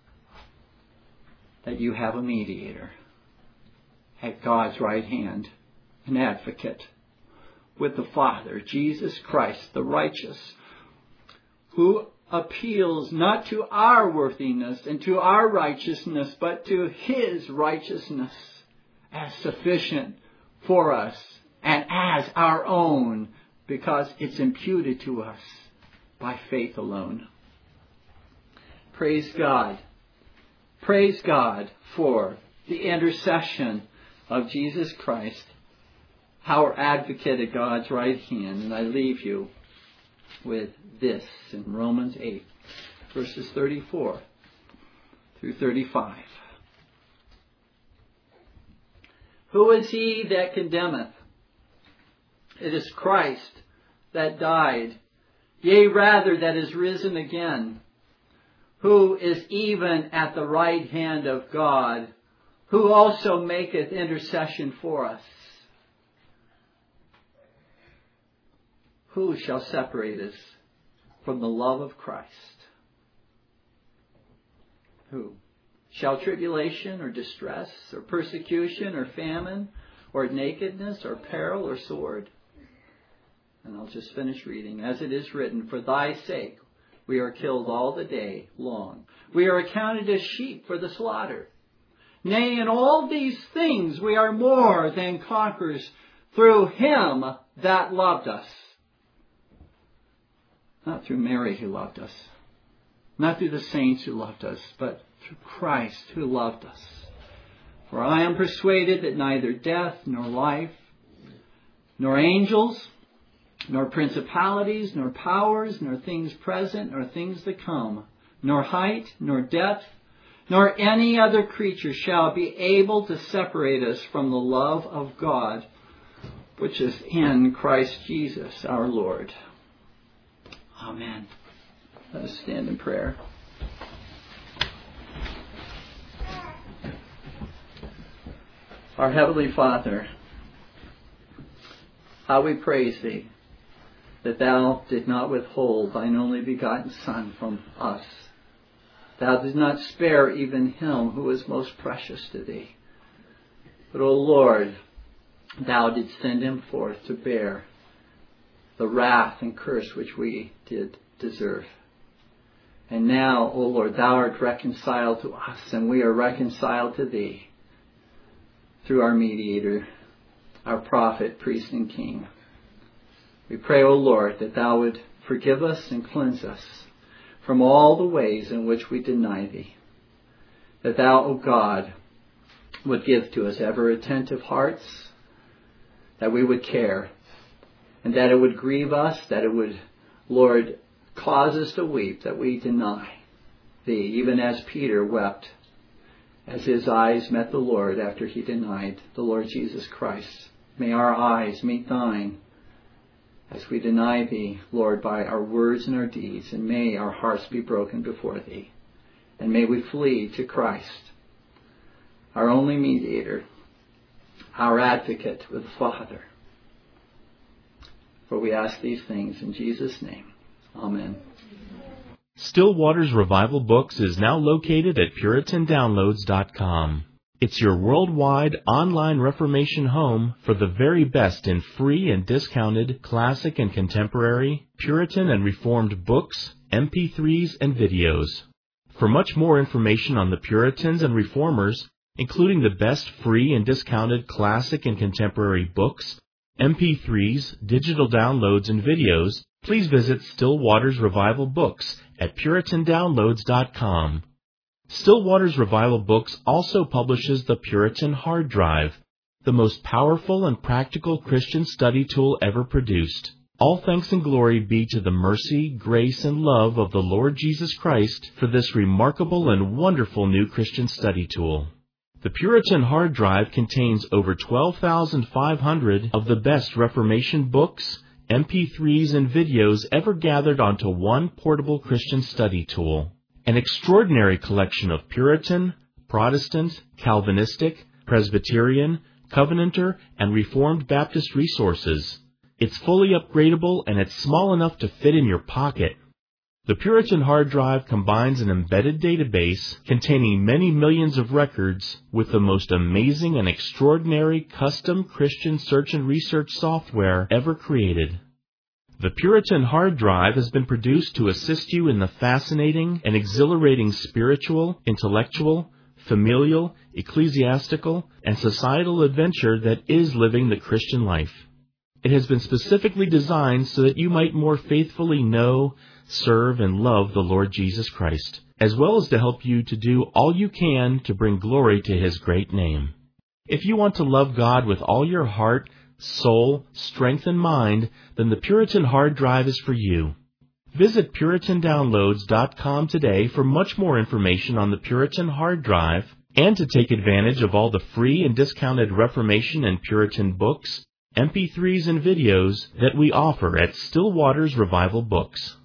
A: that you have a mediator at God's right hand, an advocate with the Father, Jesus Christ, the righteous, who appeals not to our worthiness and to our righteousness, but to His righteousness as sufficient for us and as our own, because it's imputed to us by faith alone. Praise God. Praise God for the intercession of Jesus Christ, our advocate at God's right hand. And I leave you with this in Romans eight, verses thirty-four through thirty-five. Who is he that condemneth? It is Christ that died, yea, rather that is risen again, who is even at the right hand of God, who also maketh intercession for us. Who shall separate us from the love of Christ? Who? Shall tribulation or distress or persecution or famine or nakedness or peril or sword? And I'll just finish reading. As it is written, for thy sake we are killed all the day long. We are accounted as sheep for the slaughter. Nay, in all these things we are more than conquerors through him that loved us. Not through Mary who loved us. Not through the saints who loved us, but through Christ who loved us. For I am persuaded that neither death nor life, nor angels, nor principalities, nor powers, nor things present, nor things to come, nor height, nor depth, nor any other creature shall be able to separate us from the love of God, which is in Christ Jesus our Lord. Amen. Let us stand in prayer. Our Heavenly Father, how we praise Thee that Thou did not withhold Thine only begotten Son from us. Thou did not spare even Him who was most precious to Thee. But, O Lord, Thou didst send Him forth to bear the wrath and curse which we did deserve. And now, O Lord, Thou art reconciled to us, and we are reconciled to Thee through our mediator, our prophet, priest, and king. We pray, O Lord, that Thou would forgive us and cleanse us from all the ways in which we deny Thee. That Thou, O God, would give to us ever attentive hearts, that we would care, and that it would grieve us, that it would, Lord, cause us to weep, that we deny Thee, even as Peter wept as his eyes met the Lord after he denied the Lord Jesus Christ. May our eyes meet Thine as we deny Thee, Lord, by our words and our deeds, and may our hearts be broken before Thee. And may we flee to Christ, our only mediator, our advocate with the Father. For we ask these things in Jesus' name. Amen.
B: Still Waters Revival Books is now located at Puritan Downloads dot com. It's your worldwide online Reformation home for the very best in free and discounted classic and contemporary, Puritan and Reformed books, M P threes, and videos. For much more information on the Puritans and Reformers, including the best free and discounted classic and contemporary books, M P threes, digital downloads, and videos, please visit Still Waters Revival Books at Puritan Downloads dot com. Still Waters Revival Books also publishes the Puritan Hard Drive, the most powerful and practical Christian study tool ever produced. All thanks and glory be to the mercy, grace, and love of the Lord Jesus Christ for this remarkable and wonderful new Christian study tool. The Puritan Hard Drive contains over twelve thousand five hundred of the best Reformation books, M P threes, and videos ever gathered onto one portable Christian study tool. An extraordinary collection of Puritan, Protestant, Calvinistic, Presbyterian, Covenanter, and Reformed Baptist resources. It's fully upgradable and it's small enough to fit in your pocket. The Puritan Hard Drive combines an embedded database containing many millions of records with the most amazing and extraordinary custom Christian search and research software ever created. The Puritan Hard Drive has been produced to assist you in the fascinating and exhilarating spiritual, intellectual, familial, ecclesiastical, and societal adventure that is living the Christian life. It has been specifically designed so that you might more faithfully know, serve, and love the Lord Jesus Christ, as well as to help you to do all you can to bring glory to His great name. If you want to love God with all your heart, soul, strength, and mind, then the Puritan Hard Drive is for you. Visit Puritan Downloads dot com today for much more information on the Puritan Hard Drive, and to take advantage of all the free and discounted Reformation and Puritan books, M P threes, and videos that we offer at Still Waters Revival Books.